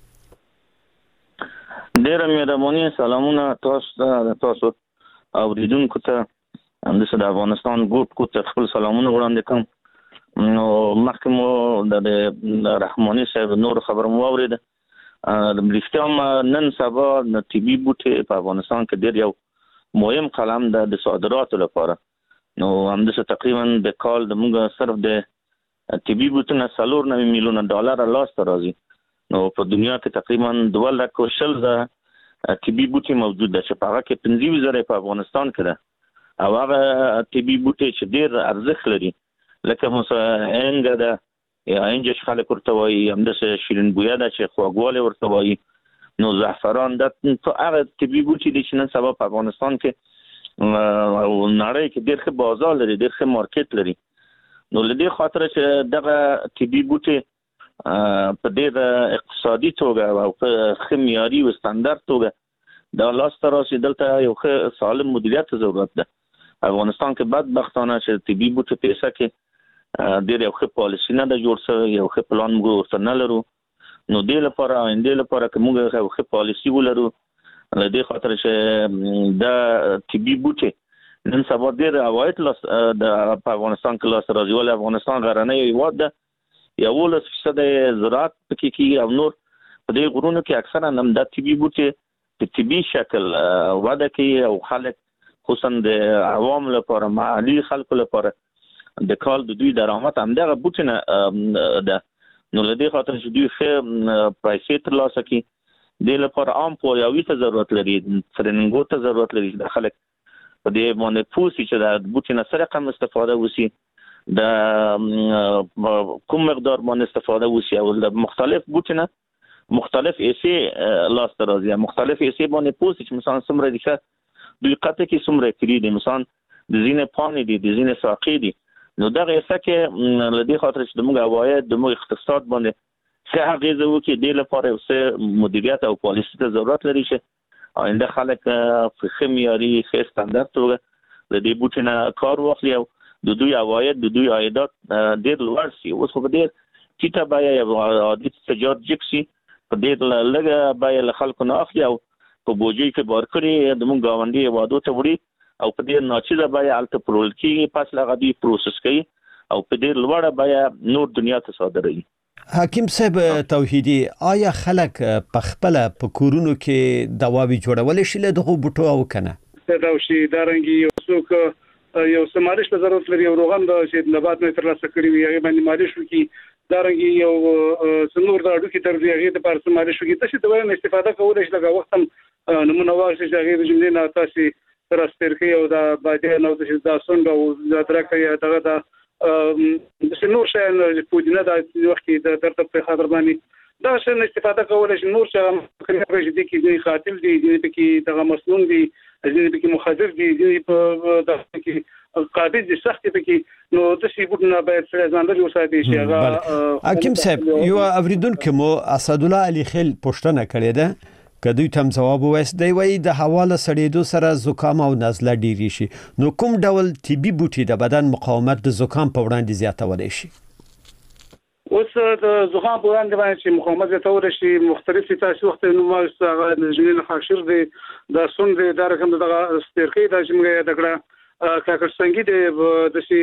ډیر مهرباني سلامونه تاسو او ریدونکو ته د افغانستان ګوټ کو ته خپل سلامونه وړاندې کوم نو مخکمو د رحماني صاحب نور خبر مو اورید د بریښتام نن سبا د طبي بوټي په افغانستان کې ډیر یو مهم قلم د صادراتو لپاره نو همدغه تقریبا د کال د موږ صرف د طبي بوټو 4 میلیون ډالر لاس راځي نو په دنیا کې تقریبا 2 لک شل طبي بوټي موجود ده چې په هغه کې 15,000 په افغانستان کې ده او هغه طبي بوټي چې ډیر ارزښت لري لکه مثلا انګ ده یا انجش خلک ورته وایي همدغه شیرین بویا ده چې خواږوالی ورته وایي نو زعفران ده هغه طبي بوټي دي چې نن سبا په افغانستان کې او نړۍ کې ډیر ښه بازار لري ډیر ښه مارکیټ لري نو لدې خاطر چې دغه طبي بوټي په ډیر اقتصادي توګه او په خمیاري او ستاندرد توګه د لاس تراسي دلته یو ښه سالم مدیریت ضرورت ده افغانستان کې بدبختانه چې طبي بوټي پیسې کې ډیر یو ښه پالیسی نه ده جوړ شوی یو ښه پلان موږ ورته نه لرو نو دې لپاره آینده لپاره که موږ یو ښه پالیسی ولرو د دې خاطر چې د طبي بوټي نن سبا ډیر عواید د افغانستان کې لاس راځي ولې افغانستان غرنی هیواد ده 11% زراعت پکې کیږي او نور په دې غرونو کې اکثرا هم د طبي بوټي په طبي شکل وده کوي او خلک خصوصا د عوام لپاره محلي خلکو لپاره د کال د دوی درآمد هم دغه بوټي نه ده نو لدې خاطر چې دوی ښه پرایسې ترلاسه کوي د لپاره عام پوهاوي ته ضرورت لري ترننګو ته ضرورت لري د خلک په دې باندې پوښتنه چې د بوټي نه سره کوم استفاده وسی د کوم مقدار باندې استفاده وسی او د مختلف بوټي نه مختلف ایسي لاس راځي مختلف ایسي باندې پوښتنه چې مثلا سمره دي چې دوی قطه کې سمره کړی دي مثلا د زینې پانی دي د زینې ساقي دي نو دغه ایسه کې لدې خاطر چې د موږ عواید د موږ اقتصاد باندې څه هغه وکړي د لپاره څه مدیریت او پالیسی ته ضرورت لري چې آینده خلک په خمیاري ښه ستاندرد توګه د دې بوټي نه کار واخلي او د دوی عواید د دوی عایدات ډیر لوړ شي اوس په ډیر ټیټه بیه یو عادي تجارت جکسي په ډیر لږه بیه له خلکو نه اخلي او په بوجي کې بار کړی د موږ گاونډي وادو ته وړي او په ډیر ناچیزه بیه الته پرول کیږي پس لغه دی پروسس کوي او په ډیر لوړه بیه نور دنیا ته صادروي حکیم صاحب توحیدی آیا خلک په خپل په کورونو کې دواوی جوړول شي له دغه بوټو او کنه دا شي دارنګي یو څوک یو سمارش ته ضرورت لري او روغم د چې نبات نه ترلاسه کړی وي هغه باندې مالش وکي دارنګي یو څنور د اډو کې تر دې هغه د پر سمارش وکي تاسو د وایي استفاده کولای شئ لکه وخت هم نمونه واخلئ چې هغه د جملې نه تاسو ترسترکي او د باندې نو د سند او د درکې دغه د سنور شان پودینه د وخت د ترتیب په خاطر باندې دا څنګه استفاده کولای شي نور څه خلک دي کې قاتل دي کې دغه مسنون دي ځینې پکې مخدر دي ځینې په دغه کې قابل دي سخت پکې نو د سی بوټونه باید سره ځانګړي وساتي چې هغه حکیم صاحب یو اوریدونکو مو اسد الله علي خیل پښتنه کړې ده کدوې تم جواب وایست دی وای د حواله سړېدو سره زکام او نزله ډیری شي نو کوم ډول طبي بوټي د بدن مقاومت د زکام په وړاندې زیاتولای شي اوس د زغام په وړاندې باندې چې مقاومت زیاتول شي مختلفې تاسو وخت نو ما هغه د جنین خاشر دی د سون دی د رقم دغه سترخي د جمعې د کړه کاکړسنګي د شي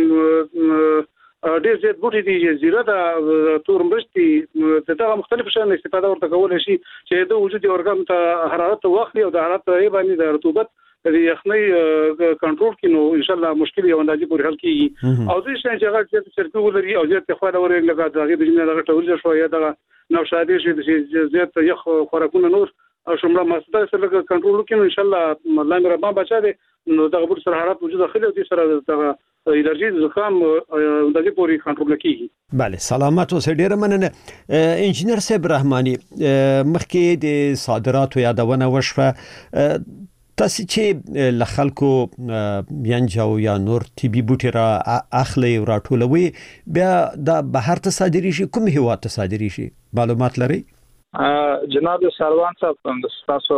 ډېر زیات بوټي دي زیره د تور مرستي دغه مختلف شان استفاده ورته کول شي چې د وجود اورګان ته حرارت واخلي او د حرارت یې باندې د رطوبت د یخنۍ کنټرول کینو ان شاء الله مشکل یو اندازې پورې حل کیږي او د شي چې هغه چې چرته ولري او زیات خواله ورې لګا دغه د جنه دغه ټول شو یا دغه نوشادي شي د زیات یخ خوراکونه نور او شمله مسته سره کنټرول کینو ان شاء الله الله مې رب بچا دي نو دغه بل سره حرارت وجود داخلي او د سره دغه الرجی زکام دغه پوری کنټرول کیږي. بله سلامت اوسې ډیره مننه انجنیر صاحب رحماني مخکې د صادراتو یادونه وشوه تاسو چې له خلکو ینجو یا نور طبي بوټي را اخلي او راټولوي بیا د بهر ته صادرېږي کوم هیواد ته صادرېږي معلومات لري؟ جناب سروان صاحب تاسو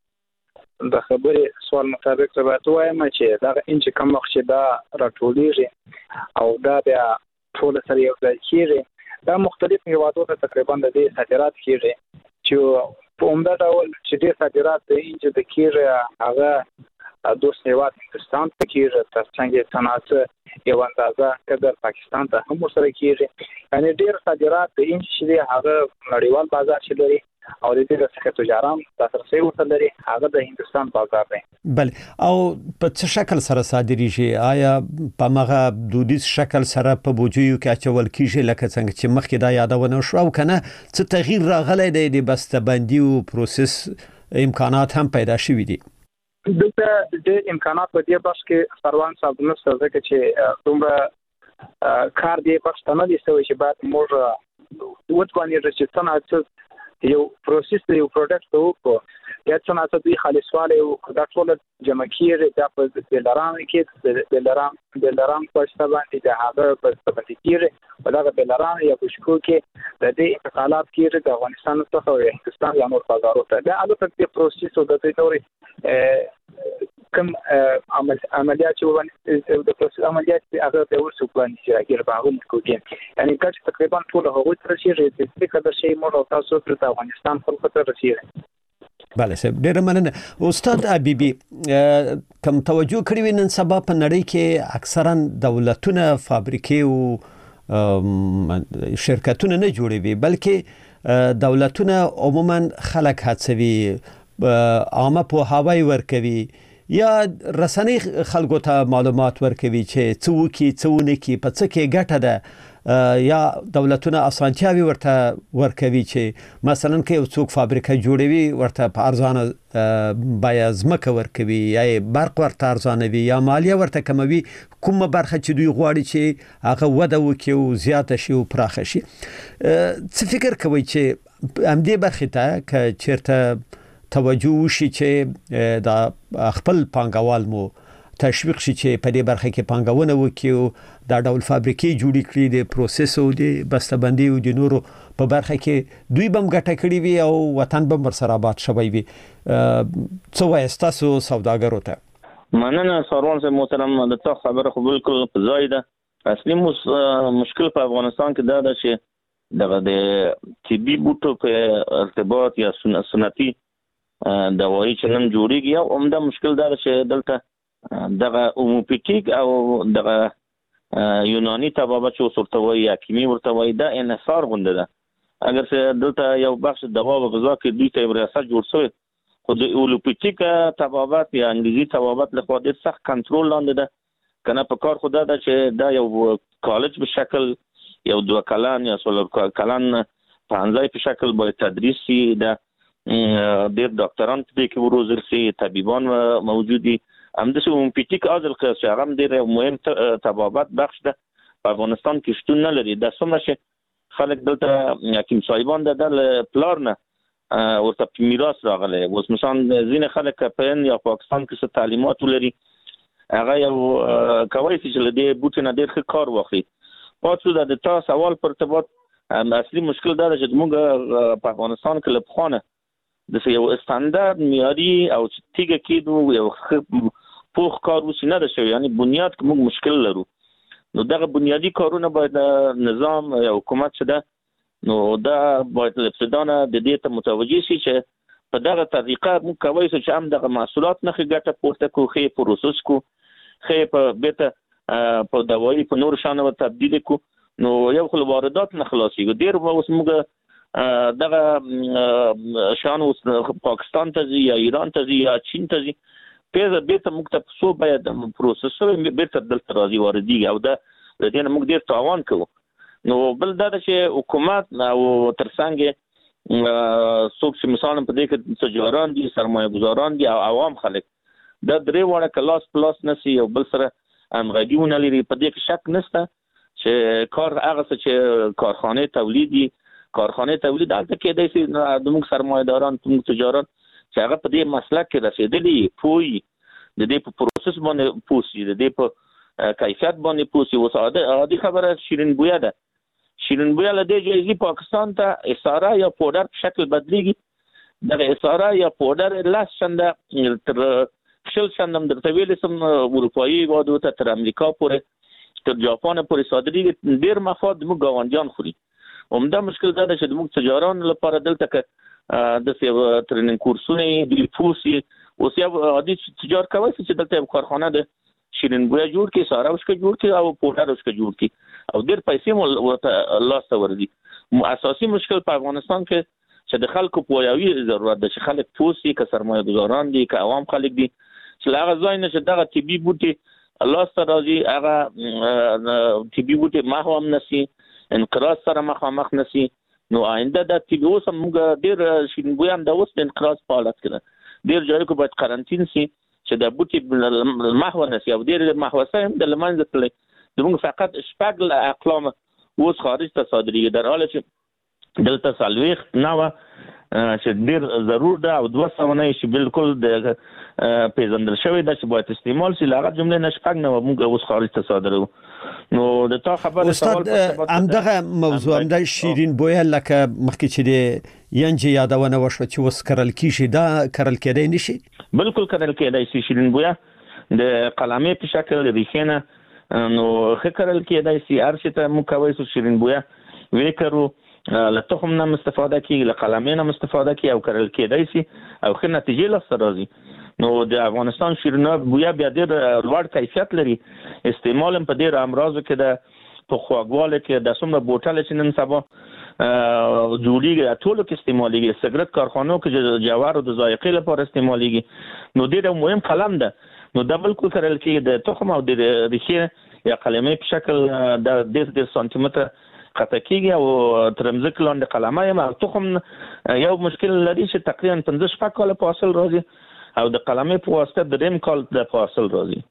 د خبرې سوال مطابق راته وایم چې دا انچ کم وخت چې دا راټولېږي او دا بیا ټول سره یو ځای کېږي دا مختلف هیوادو ته تقریبا د دې صادرات کېږي چې په عمده ډول چې د صادرات د انچ د کېږي هغه دوست هیواد هندستان ته کېږي ترڅنګ صنعت یو اندازه کډر پاکستان ته هم سره کېږي یعنی ډېر صادرات د انچ چې هغه نړیوال بازار چې لري او د دې څخه تجاران تاسو ورته لري هغه د هندستان بازار دی. بله او په څه شکل سره صادریږي؟ آیا په مغه دودیز شکل سره په بوجیو کې اچول کیږي لکه څنګه چې مخکې دا یادونه شو او کنه څه تغییر راغلی دی د بسته‌بندي او پروسس امکانات هم پیدا شوي دي؟ دغه د امکانات په دې بس کې سروان صاحب نو څه چې دومره کار دی بس نه دي چې بعد موږ وټوانې چې صنعت یو پروسس یو پروډکټ ته وکړو یا څنګه چې خالصواله او دا ټول جمع کیږي د بلرام کې د بلرام په څیر باندې د هغه په څیر کیږي په دا بلرام یا کوشکو کې د دې انتقالات کیږي د افغانستان څخه او هندستان یا نور بازارو ته دا البته د پروسس او د توري کوم عملیات چې د پروسس عملیات هغه د ورسو پلان چې راګر باغوم کوي یعنی کله تقریبا ټول هغه تر شي چې کله شي موږ تاسو پر افغانستان خلکو ته رسیږي. بله صاحب ډیره مننه. استاد حبیبي کوم توجه کړی نن سبا په نړۍ کې اکثرا دولتونه فابریکې او شرکتونه نه جوړوي بلکې دولتونه عموما خلک هڅوي عامه په هواي ورکوي یا رسنۍ خلکو ته معلومات ورکوي چې څه وکي څه ونه کی په څه کې ګټه ده یا دولتونه اسانتیاوي ورته ورکوي چې مثلا کې یو څوک فابریکه جوړوي ورته په ارزانه بیا ځمکه ورکوي یا برق ورته ارزانوي یا مالیه ورته کموي کومه برخه چې دوی غواړي چې هغه وده وکړي او زیاته شي او پراخه شي. څه فکر کوي چې همدې برخې ته که چیرته توجه وشي چې دا خپل پانګوال مو تشویق شي چې په دې برخه کې پانګونه وکړي او دا ډول فابریکې جوړې کړي د پروسس او د بسته‌بندي او د نورو په برخه کې دوی بم ګټه کړې وي او وطن بم ورسره آباد شوی وي. څه وایي تاسو سوداګرو ته؟ مننه سروان صاحب محترم د تاسو خبره خو بالکل په ځای ده. اصلي مشکل په افغانستان کې دا ده چې دغه د طبي بوټو په ارتباط یا سنتي دوايي چې نن جوړیږي او عمده مشکل دا چې دلته دغه هومیوپیتیک او دغه یوناني طبابت چې ورته وایي یا کیمي ورته وایي دا انحصار غونډه ده. اگر چې دلته یو بخش دوا او غذا کې دوی ته ریاست جوړ شوی خو د هومیوپیتیک طبابت یا انګلیسي طبابت له خوا د سخت کنټرول لاندې ده کنه په کار خدا ده چې دا یو کالج په شکل یو 2 کلان یا 3 کلان پانځای په شکل باید تدریس شي دا ډېر ډاکټران دې کې وروزل شي طبيبان موجود دي همداسې هومیوپیتیک ازل چې هغه ډېر مهم طبابت بخش ده په افغانستان کې شتون نه لري. دا څومره چې خلک دلته حکیم صاحبان د پلار نه ورته میراث راغلی اوس مثلا ځینې خلک په یا پاکستان کې څه تعلیمات ولري هغه یو کوي چې له دې بوټي نه ډېر ښه کار واخلي. پاتې د تاسو سوال پر ارتباط اصلي مشکل دا چې موږ په افغانستان کې له پخوانه د یو استاندارد معیاري او تیګه کېدو یو پوخ کار وسی نه ده شوی یعنی بنیاد کې موږ مشکل لرو. نو دغه بنیادی کارونه باید نظام یا حکومت څه ده نو دا باید ابتدانه د دې ته متوجه شي چې په دغه طریقه موږ کولی چې هم دغه محصولات نه ګټه پورته کوو ښې پروسس کو خې په بیت په دوايي په نور شانو تبدیل کو نو یو خل واردات نه خلاصيږي ډیر اوس موږ دغه شان اوس پاکستان ته یا ایران ته یا چین ته پیزه بیت موږ ته څو باید پروسسور بیت دلته راځي واردي او د دې نه موږ ډیر تاوان کوو نو بل دا چې حکومت او ترڅنګ څوک چې مثلا په دې کې تجاران دي سرمایه گذاران دي او عوام خلک دا درې وړه کلاس پلاس نسی او بل سره همغږیونه لري په دې کې شک نشته چې کار هغه چې کارخانه تولیدي کارخانه تولید البته کې د موږ سرمایه‌داران موږ تجاران چې هغه په دې مسلک کې رسیدلي پوي د دې په پروسس باندې پوسی د دې په کیفیت باندې پوسی او عادي خبره شیرین بویا ده شیرین بویا له دې جایزي پاکستان ته اساره یا پودر په شکل بدلیږي د اساره یا پودر لاس شنده تر شل شندم درته ویل سم اروپایي هیوادو ته تر امریکا پورې تر جاپان پورې صادرېږي ډیر مفاد موږ ګاونډیان خوري همدا مشکل دا ده چې موږ تجاران لپاره دلته کې د څه ترننګ کورسونه دی پوسی او څه عادي تجار کوي چې دلته کارخانه ده شیرین بویا جوړ کی سارا اوس کې جوړ کی او پودر اوس کې جوړ کی او ډیر پیسې مو ورته لاس ته ورځي اساسي مشکل په افغانستان کې چې د خلکو پویاوي ضرورت ده چې خلک پوسی که سرمایه گذاران دي که عوام خلک دي چې هغه ځای نه چې دغه طبي بوټي لاس ته راځي هغه طبي بوټي ما هم نسی انقراض سره مخامخ نسی نو آینده د طبي اوس موږ ډیر شین بویا د اوس انقراض په حالت کې ډیر ځای کو باید قرنټین سي چې د بوټي محو نسی او ډیر محوسه هم د لمنځه تللی موږ فقط شپږ اقلام اوس خارج ته صادرېږي در حاله چې دلته سالويخ نه چې ډیر ضرور ده او 200 نه شي بالکل د پیژندل شوی ده چې باید استعمال شي لاغه جمله نشپږ نه موږ اوس خارج ته صادرو نو د تا خبره استاد همدغه موضوع هم د شیرین بویا لکه مخکې چې د ینجه یادونه وشو چې وس کرل کیږي دا کرل کېدای نشي بالکل کرل کېدای شي شیرین بویا د قلمې په شکل ریښنه نو خکرل کېدای شي ارشي ته مو کوي سو شیرین بویا وکړو له تخم نه استفاده کی له قلمې نه استفاده کی او کرل کېدای شي او ښه نتیجې لسته راځي نو د افغانستان شیرین بویا بیا ډېر لوړ کیفیت لري استعمال په ډېر امراضو کې د په خواږواله کې د څومره بوتل چې نن سبا جوړیږي ټولو کې استعمالېږي سګرټ کارخانو کې جوارو د ذایقې لپاره استعمالېږي نو ډېر مهم قلم ده نو د بالکل کرل کې د تخم او د ریښې یا قلمې په شکل د 10 سانتي متر قطع کېږي او ترمزک لاندې قلمه یم او تخم یو مشکل لري چې تقریبا 15 کال په حاصل راځي او د قلمې په واسطه د ریم کال د حاصل راځي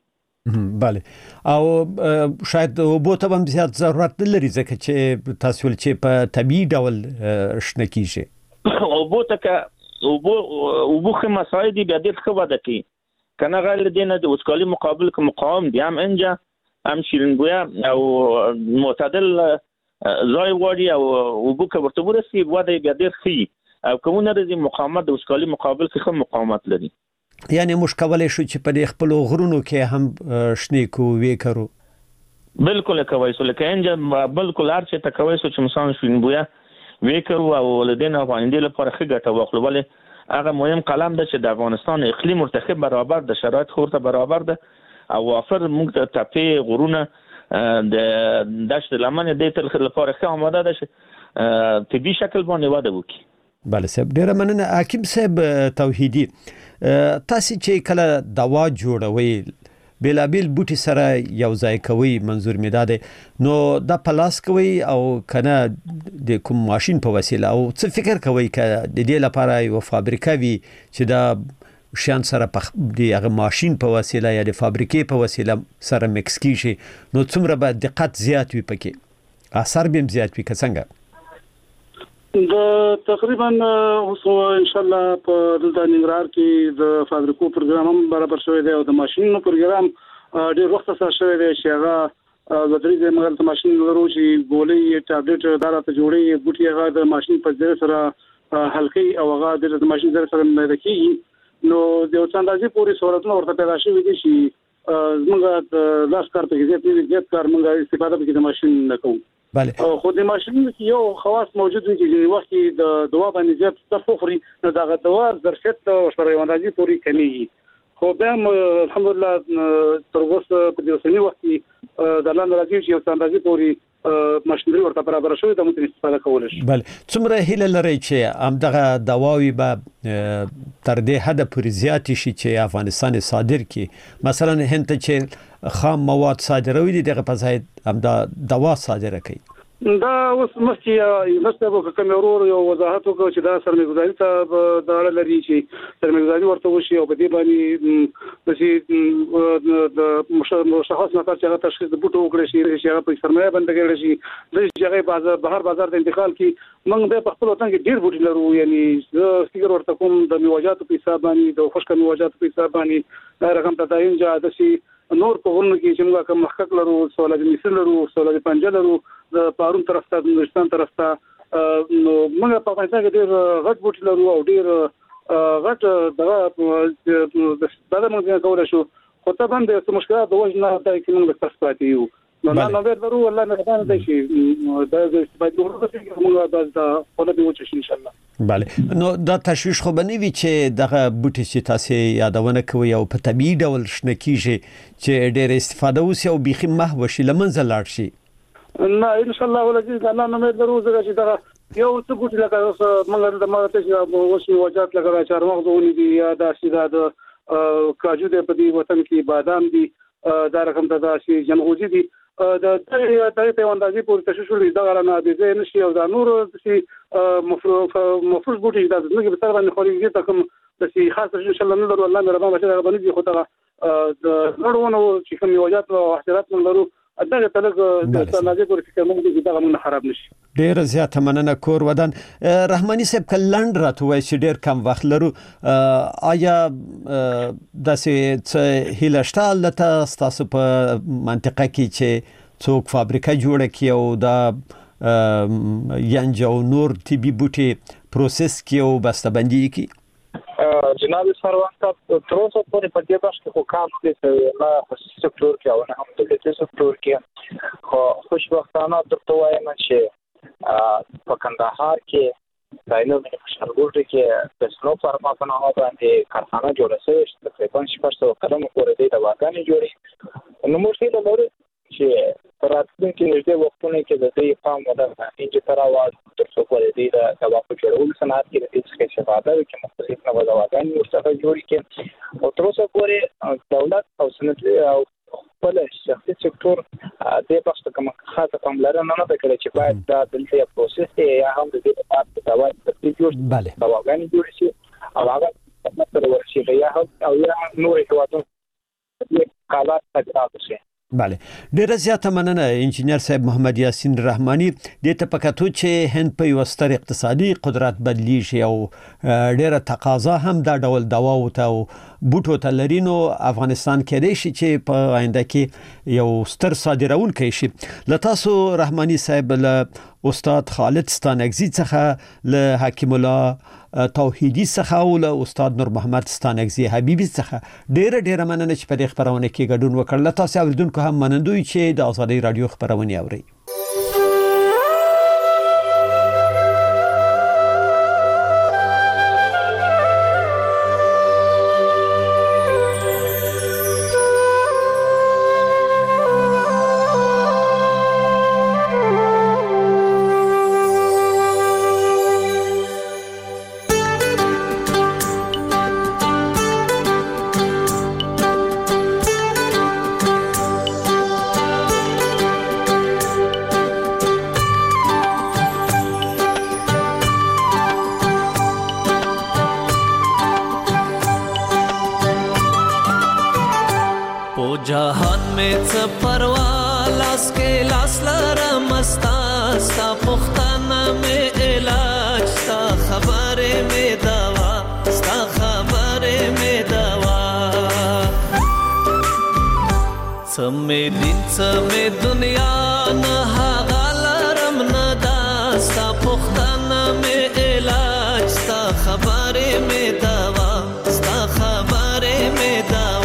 بله او شاید وبو ته هم زیات ضرورت لري ځکه چې تاسو چې په طبيعي ډول شنه کیږي وبو ته وبو خه مساعد دي بیا د خو وده کی کنه غیر دینه د وسکالي مقابل کوم مقام دي هم انجا هم شیرین بویا او معتدل زای وړي او وبو که ورته ورسي وده بیا د خي او کومه رزي مقاومت د وسکالي مقابل کې خو مقاومت لري یعنی موږ کولای شو چې په خپل غرونو کې هم شنه کو وکړو بالکل کوي سو لکه انجا بالکل ارچه ته کوي سو چې مثلا شین بویا وکړو او ولدین افغانیدل لپاره خګه واخلو ولې هغه مهم قلم ده چې د افغانستان اقلیم مرتخب برابر د شرایط خورته برابر ده او وافر موږ ته تپې غرونه د دشت لمن د تل لپاره ښه آماده ده چې طبي شکل باندې واده وکړي بله صاحب ډیره مننه حکیم صاحب توحیدی تاسو چې کله دوا جوړوي بلابل بوټي سره یو ځای کوي منظور می داده نو د پلاس کوي او کنه د کوم ماشين په وسیله او څه فکر کوي ک د دې لپاره یو فابریکه وي چې دا شان سره په دی هغه ماشين په وسیله یا د فابریکې په وسیله سره مکس کیږي نو څومره به دقت زیات وي پکې اثر به زیات وي څنګه د تقریبا اوس ان شاء الله په دلته ننګرهار کې د فابریکو پروګرام هم برابر شوی دی او د ماشينونو پروګرام ډېر وخت سره شوی دی چې هغه د درې مګر د ماشين لرو چې ګولې ټابلیټ دارته جوړي بوټي هغه د ماشين په ځای سره حلقي او هغه د ماشين سره مېده کیږي نو د اندازې پوری سہولتونه ورته پیدا شوي دي چې موږ د لاس کار په زیات کار موږ استفاده کوي د ماشين نه کوو بله خو د ماشين کې یو خواص موجود وي چې د وخت د دوا باندې زیات تفوخري نو دا دوا ظرفیت او شپږ اندازې پوری کمیږي خو بیا الحمدلله تر اوسه په دې اوسنی وخت کې د لاندې راځي چې یو څنګه پوری ماشينري ورته برابر شوی د ممکن استفاده کول شي. بل څومره هیله لري چې همدغه دواوی به تر دې حد پورې زیات شي چې افغانستان صادر کړي، مثلا هند ته چې خام مواد صادروي دي دغه په ځای همدا دوا صادره کوي. دا اوس مستبه کوم ورور یو وضاحت وکړ چې دا سرمایه‌ګذاري ته د اړه لري چې سرمایه‌ګذاري ورته وشي او په دې باندې د مشخص نفر چې هغه تشخیص د بوټو وکړي چې هغه په سرمایه باندې کېږي شي د هغه بازار ته انتقال کی موږ به په خپل وطن کې ډیر بوټي لرو، یعنی فکر ورته کوم د میوجاتو په حساب باندې د خشک میوجاتو په حساب باندې دا رقم تداین جاده شي نور په ورنه کې چې موږ کوم محقق لرو، سوالات مصر لرو، سوالات پنجاب لرو، د پارون طرف ته د نورستان طرف ته نو موږ په افغانستان کې ډیر غټ بوټي لرو او ډیر غټ دغه موږ کولای شو خو ته باندې څه مشکلات د وجه نه دا کې موږ تاسو پاتې یو نو نو ورو والله نه غواړم د شي دا استفاده ورته چې موږ دا خپل به وچ ان شاء الله. بله نو دا تشویش خو بنوي چې دغه بوټي چې تاسو یادونه کوي او په طبيعي ډول شنه کیږي چې ډېر استفاده وسی او بيخي محو شي لمنځه لاړ شي. نه ان شاء الله ولګي دا نه مې درو زګه چې دا یو څه بوټي لکه موږ د ماته چې وشي وجات لکه چارمغز ونی دي یا دا سیده د کاجو د په دې وطن کې بادام دي دا رقم ته دا شي جنغوزي دي د دغه په اندازې پورې تشویش لري دا غره نه دي نشي او دا نور شي مفروض بوټي دا دغه په تر باندې خوريږي ته کوم د شي خاص ان شاء الله نه درو الله مهربان بشه دا باندې خو ته د نړونو چې کوم وجات او احتیاط من لرو دغه تلګ د تنازع پر فکر موږ دغه نه خراب نشي. ډیر زیات مننه کور ودان رحماني صاحب کلند راتوي چې ډیر کم وخت لرو آیا د سه هیلشته لته تاسو په منطقه کې چې څوک فابریکه جوړه کړي او دا ینجو نور طبي بوټي پروسس کړي او بسته‌بندي کړي؟ جناب سروان صاحب تر اوسه پورې په دې بحث کې خو کار کوي نه خصوصي سکتور کې او نه هم د دولتي سکتور کې خو خوشبختانه درته وایم چې په کندهار کې دایلو مې خوشحالګوټ کې د سنو فارما په نامه باندې کارخانه جوړه شوې چې تقریبا 600 کلمو پورې د دواګانې جوړې نو موږ ته لرو چې راتلونکي نږدې وختونو کې د دې پام ودا چې تر اواز تر څو پورې د دوا په جوړولو صنعت کې د دې څخه استفاده وکړي مختلف نوو دواګانې ورڅخه جوړې کړي او تر اوسه پورې دولت او صنعت او خپل شخصي سکتور د پښتو کوم خاصه پاملرنه نه وکړي چې باید دا دلته پروسس یا هم د دې په دوا ترتیب جوړ دواګانې جوړ شي او هغه مثلا ورشي یا هم او یا نور هیوادونو حالات تجربه شي. بله ډیره زیاته مننه انجینر صاحب محمد یاسین رحمانی د تپکاتو چې هند په یو ستر اقتصادي قدرت بدلیږي او ډیره تقاضا هم دا ډول دوا او ته بوټو ته لري نو افغانستان کې دی چې په آینده کې یو ستر صادرونکی شي. لتاسو رحمانی صاحب له استاد خالد ستانکزی څخه له حکیم الله توحیدی څخه او له استاد نور محمد ستانکزی حبیبی څخه ډیره مننه چې په دې خبرونه کې ګډون وکړل. تاسو اوریدونکو هم منندوی چې د ازادي رادیو خبرونه اوري. जहान में सफरवा लास के लास लरा मस्ता सा पुख्ताना में इलाज सा खबरे में दवा सा खबरे में दवा समे दिन समे दुनिया न हागालरम न दास्ता पुख्ताना में इलाज सा खबरे में दवा सा खबरे में दवा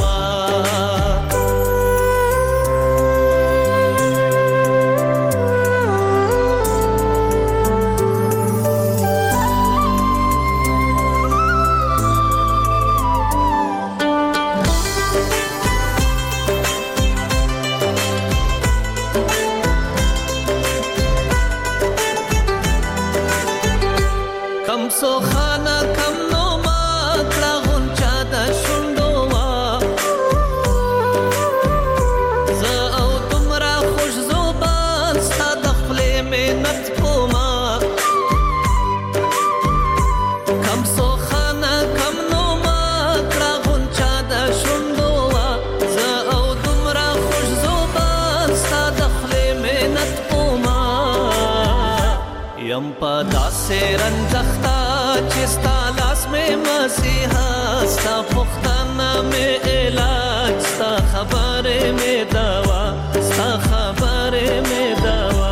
یم پدا سے رنجختا چستا لاس میں مسیحا ستا پختانا میں علاج ستا خبر میں دوا ستا خبر میں دوا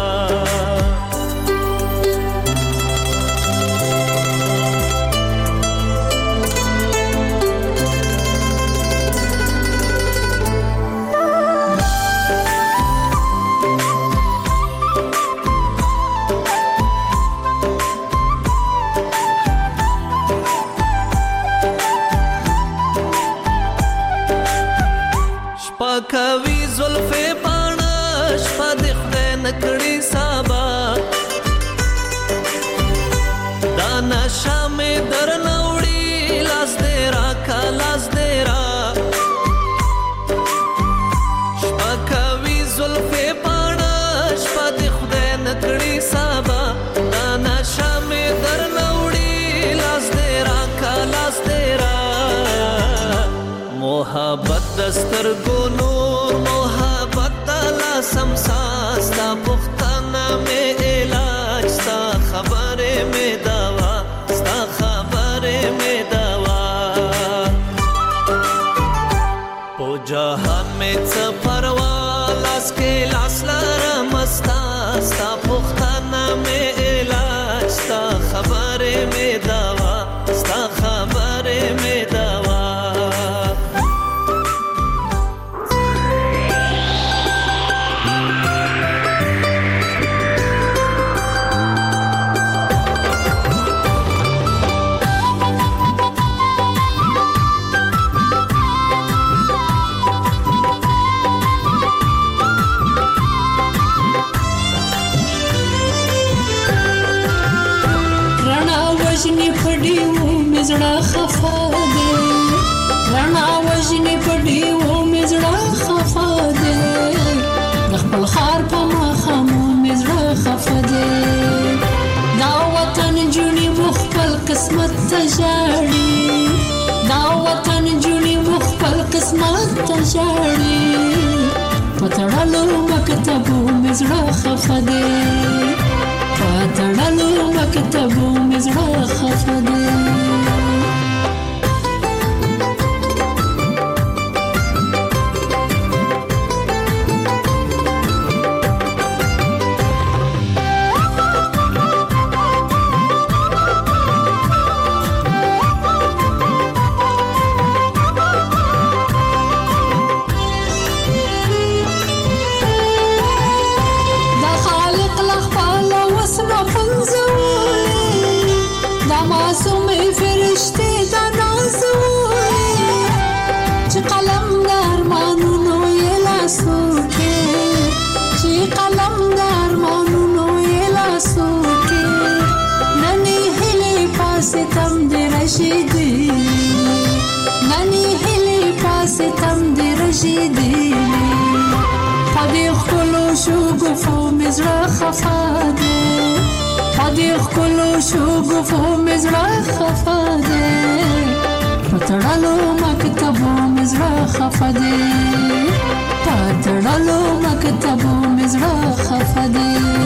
کوي زلفې پاڼه شپه د خدای نکړي سابا دا نشه مې درنه وړي لاس دې راکه لاس دې را شپه کوي زلفې پاڼه شپه د خدای نکړي سابا دا نشه مې درنه وړي لاس دې راکه لاس دې را محبت دستر گنور محبت تلا سمسا ستا پختانا میں علاج ستا خبر میں دوا ستا خبر میں دوا پو جہان میں چپروا لاس کے لاس لرمستا ستا پختانا میں علاج ستا خبر میں دوا ستا خبر میں دوا زړه خفا دے رانا وجنی پډی و می زړه خفا دے خپل خار په مخمو می زړه خفا دے دا وطن جونی مخبل قسمت تجاړي دا وطن جونی مخبل قسمت تجاړي پتړلو مکتبو می زړه خفا دے پتړلو مکتبو می زړه خفا دے شوقفو مزرع خفا دے پتړلو مکتبو مزرع خفا دے پتړلو مکتبو مزرع خفا دے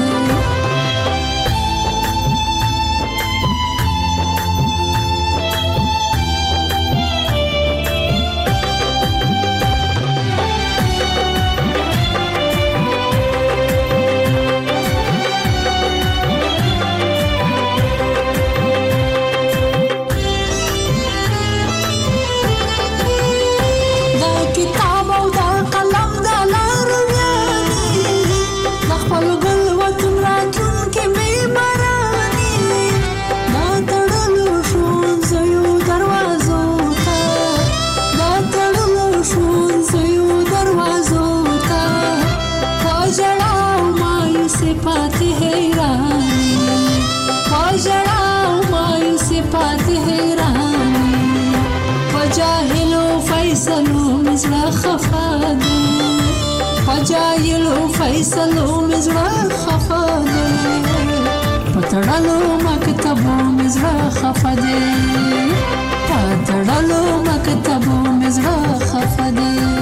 جاهلو فیصلو مزرع خفا دے پتړلو مکتبو مزرع خفا دے پتړلو مکتبو مزرع خفا دے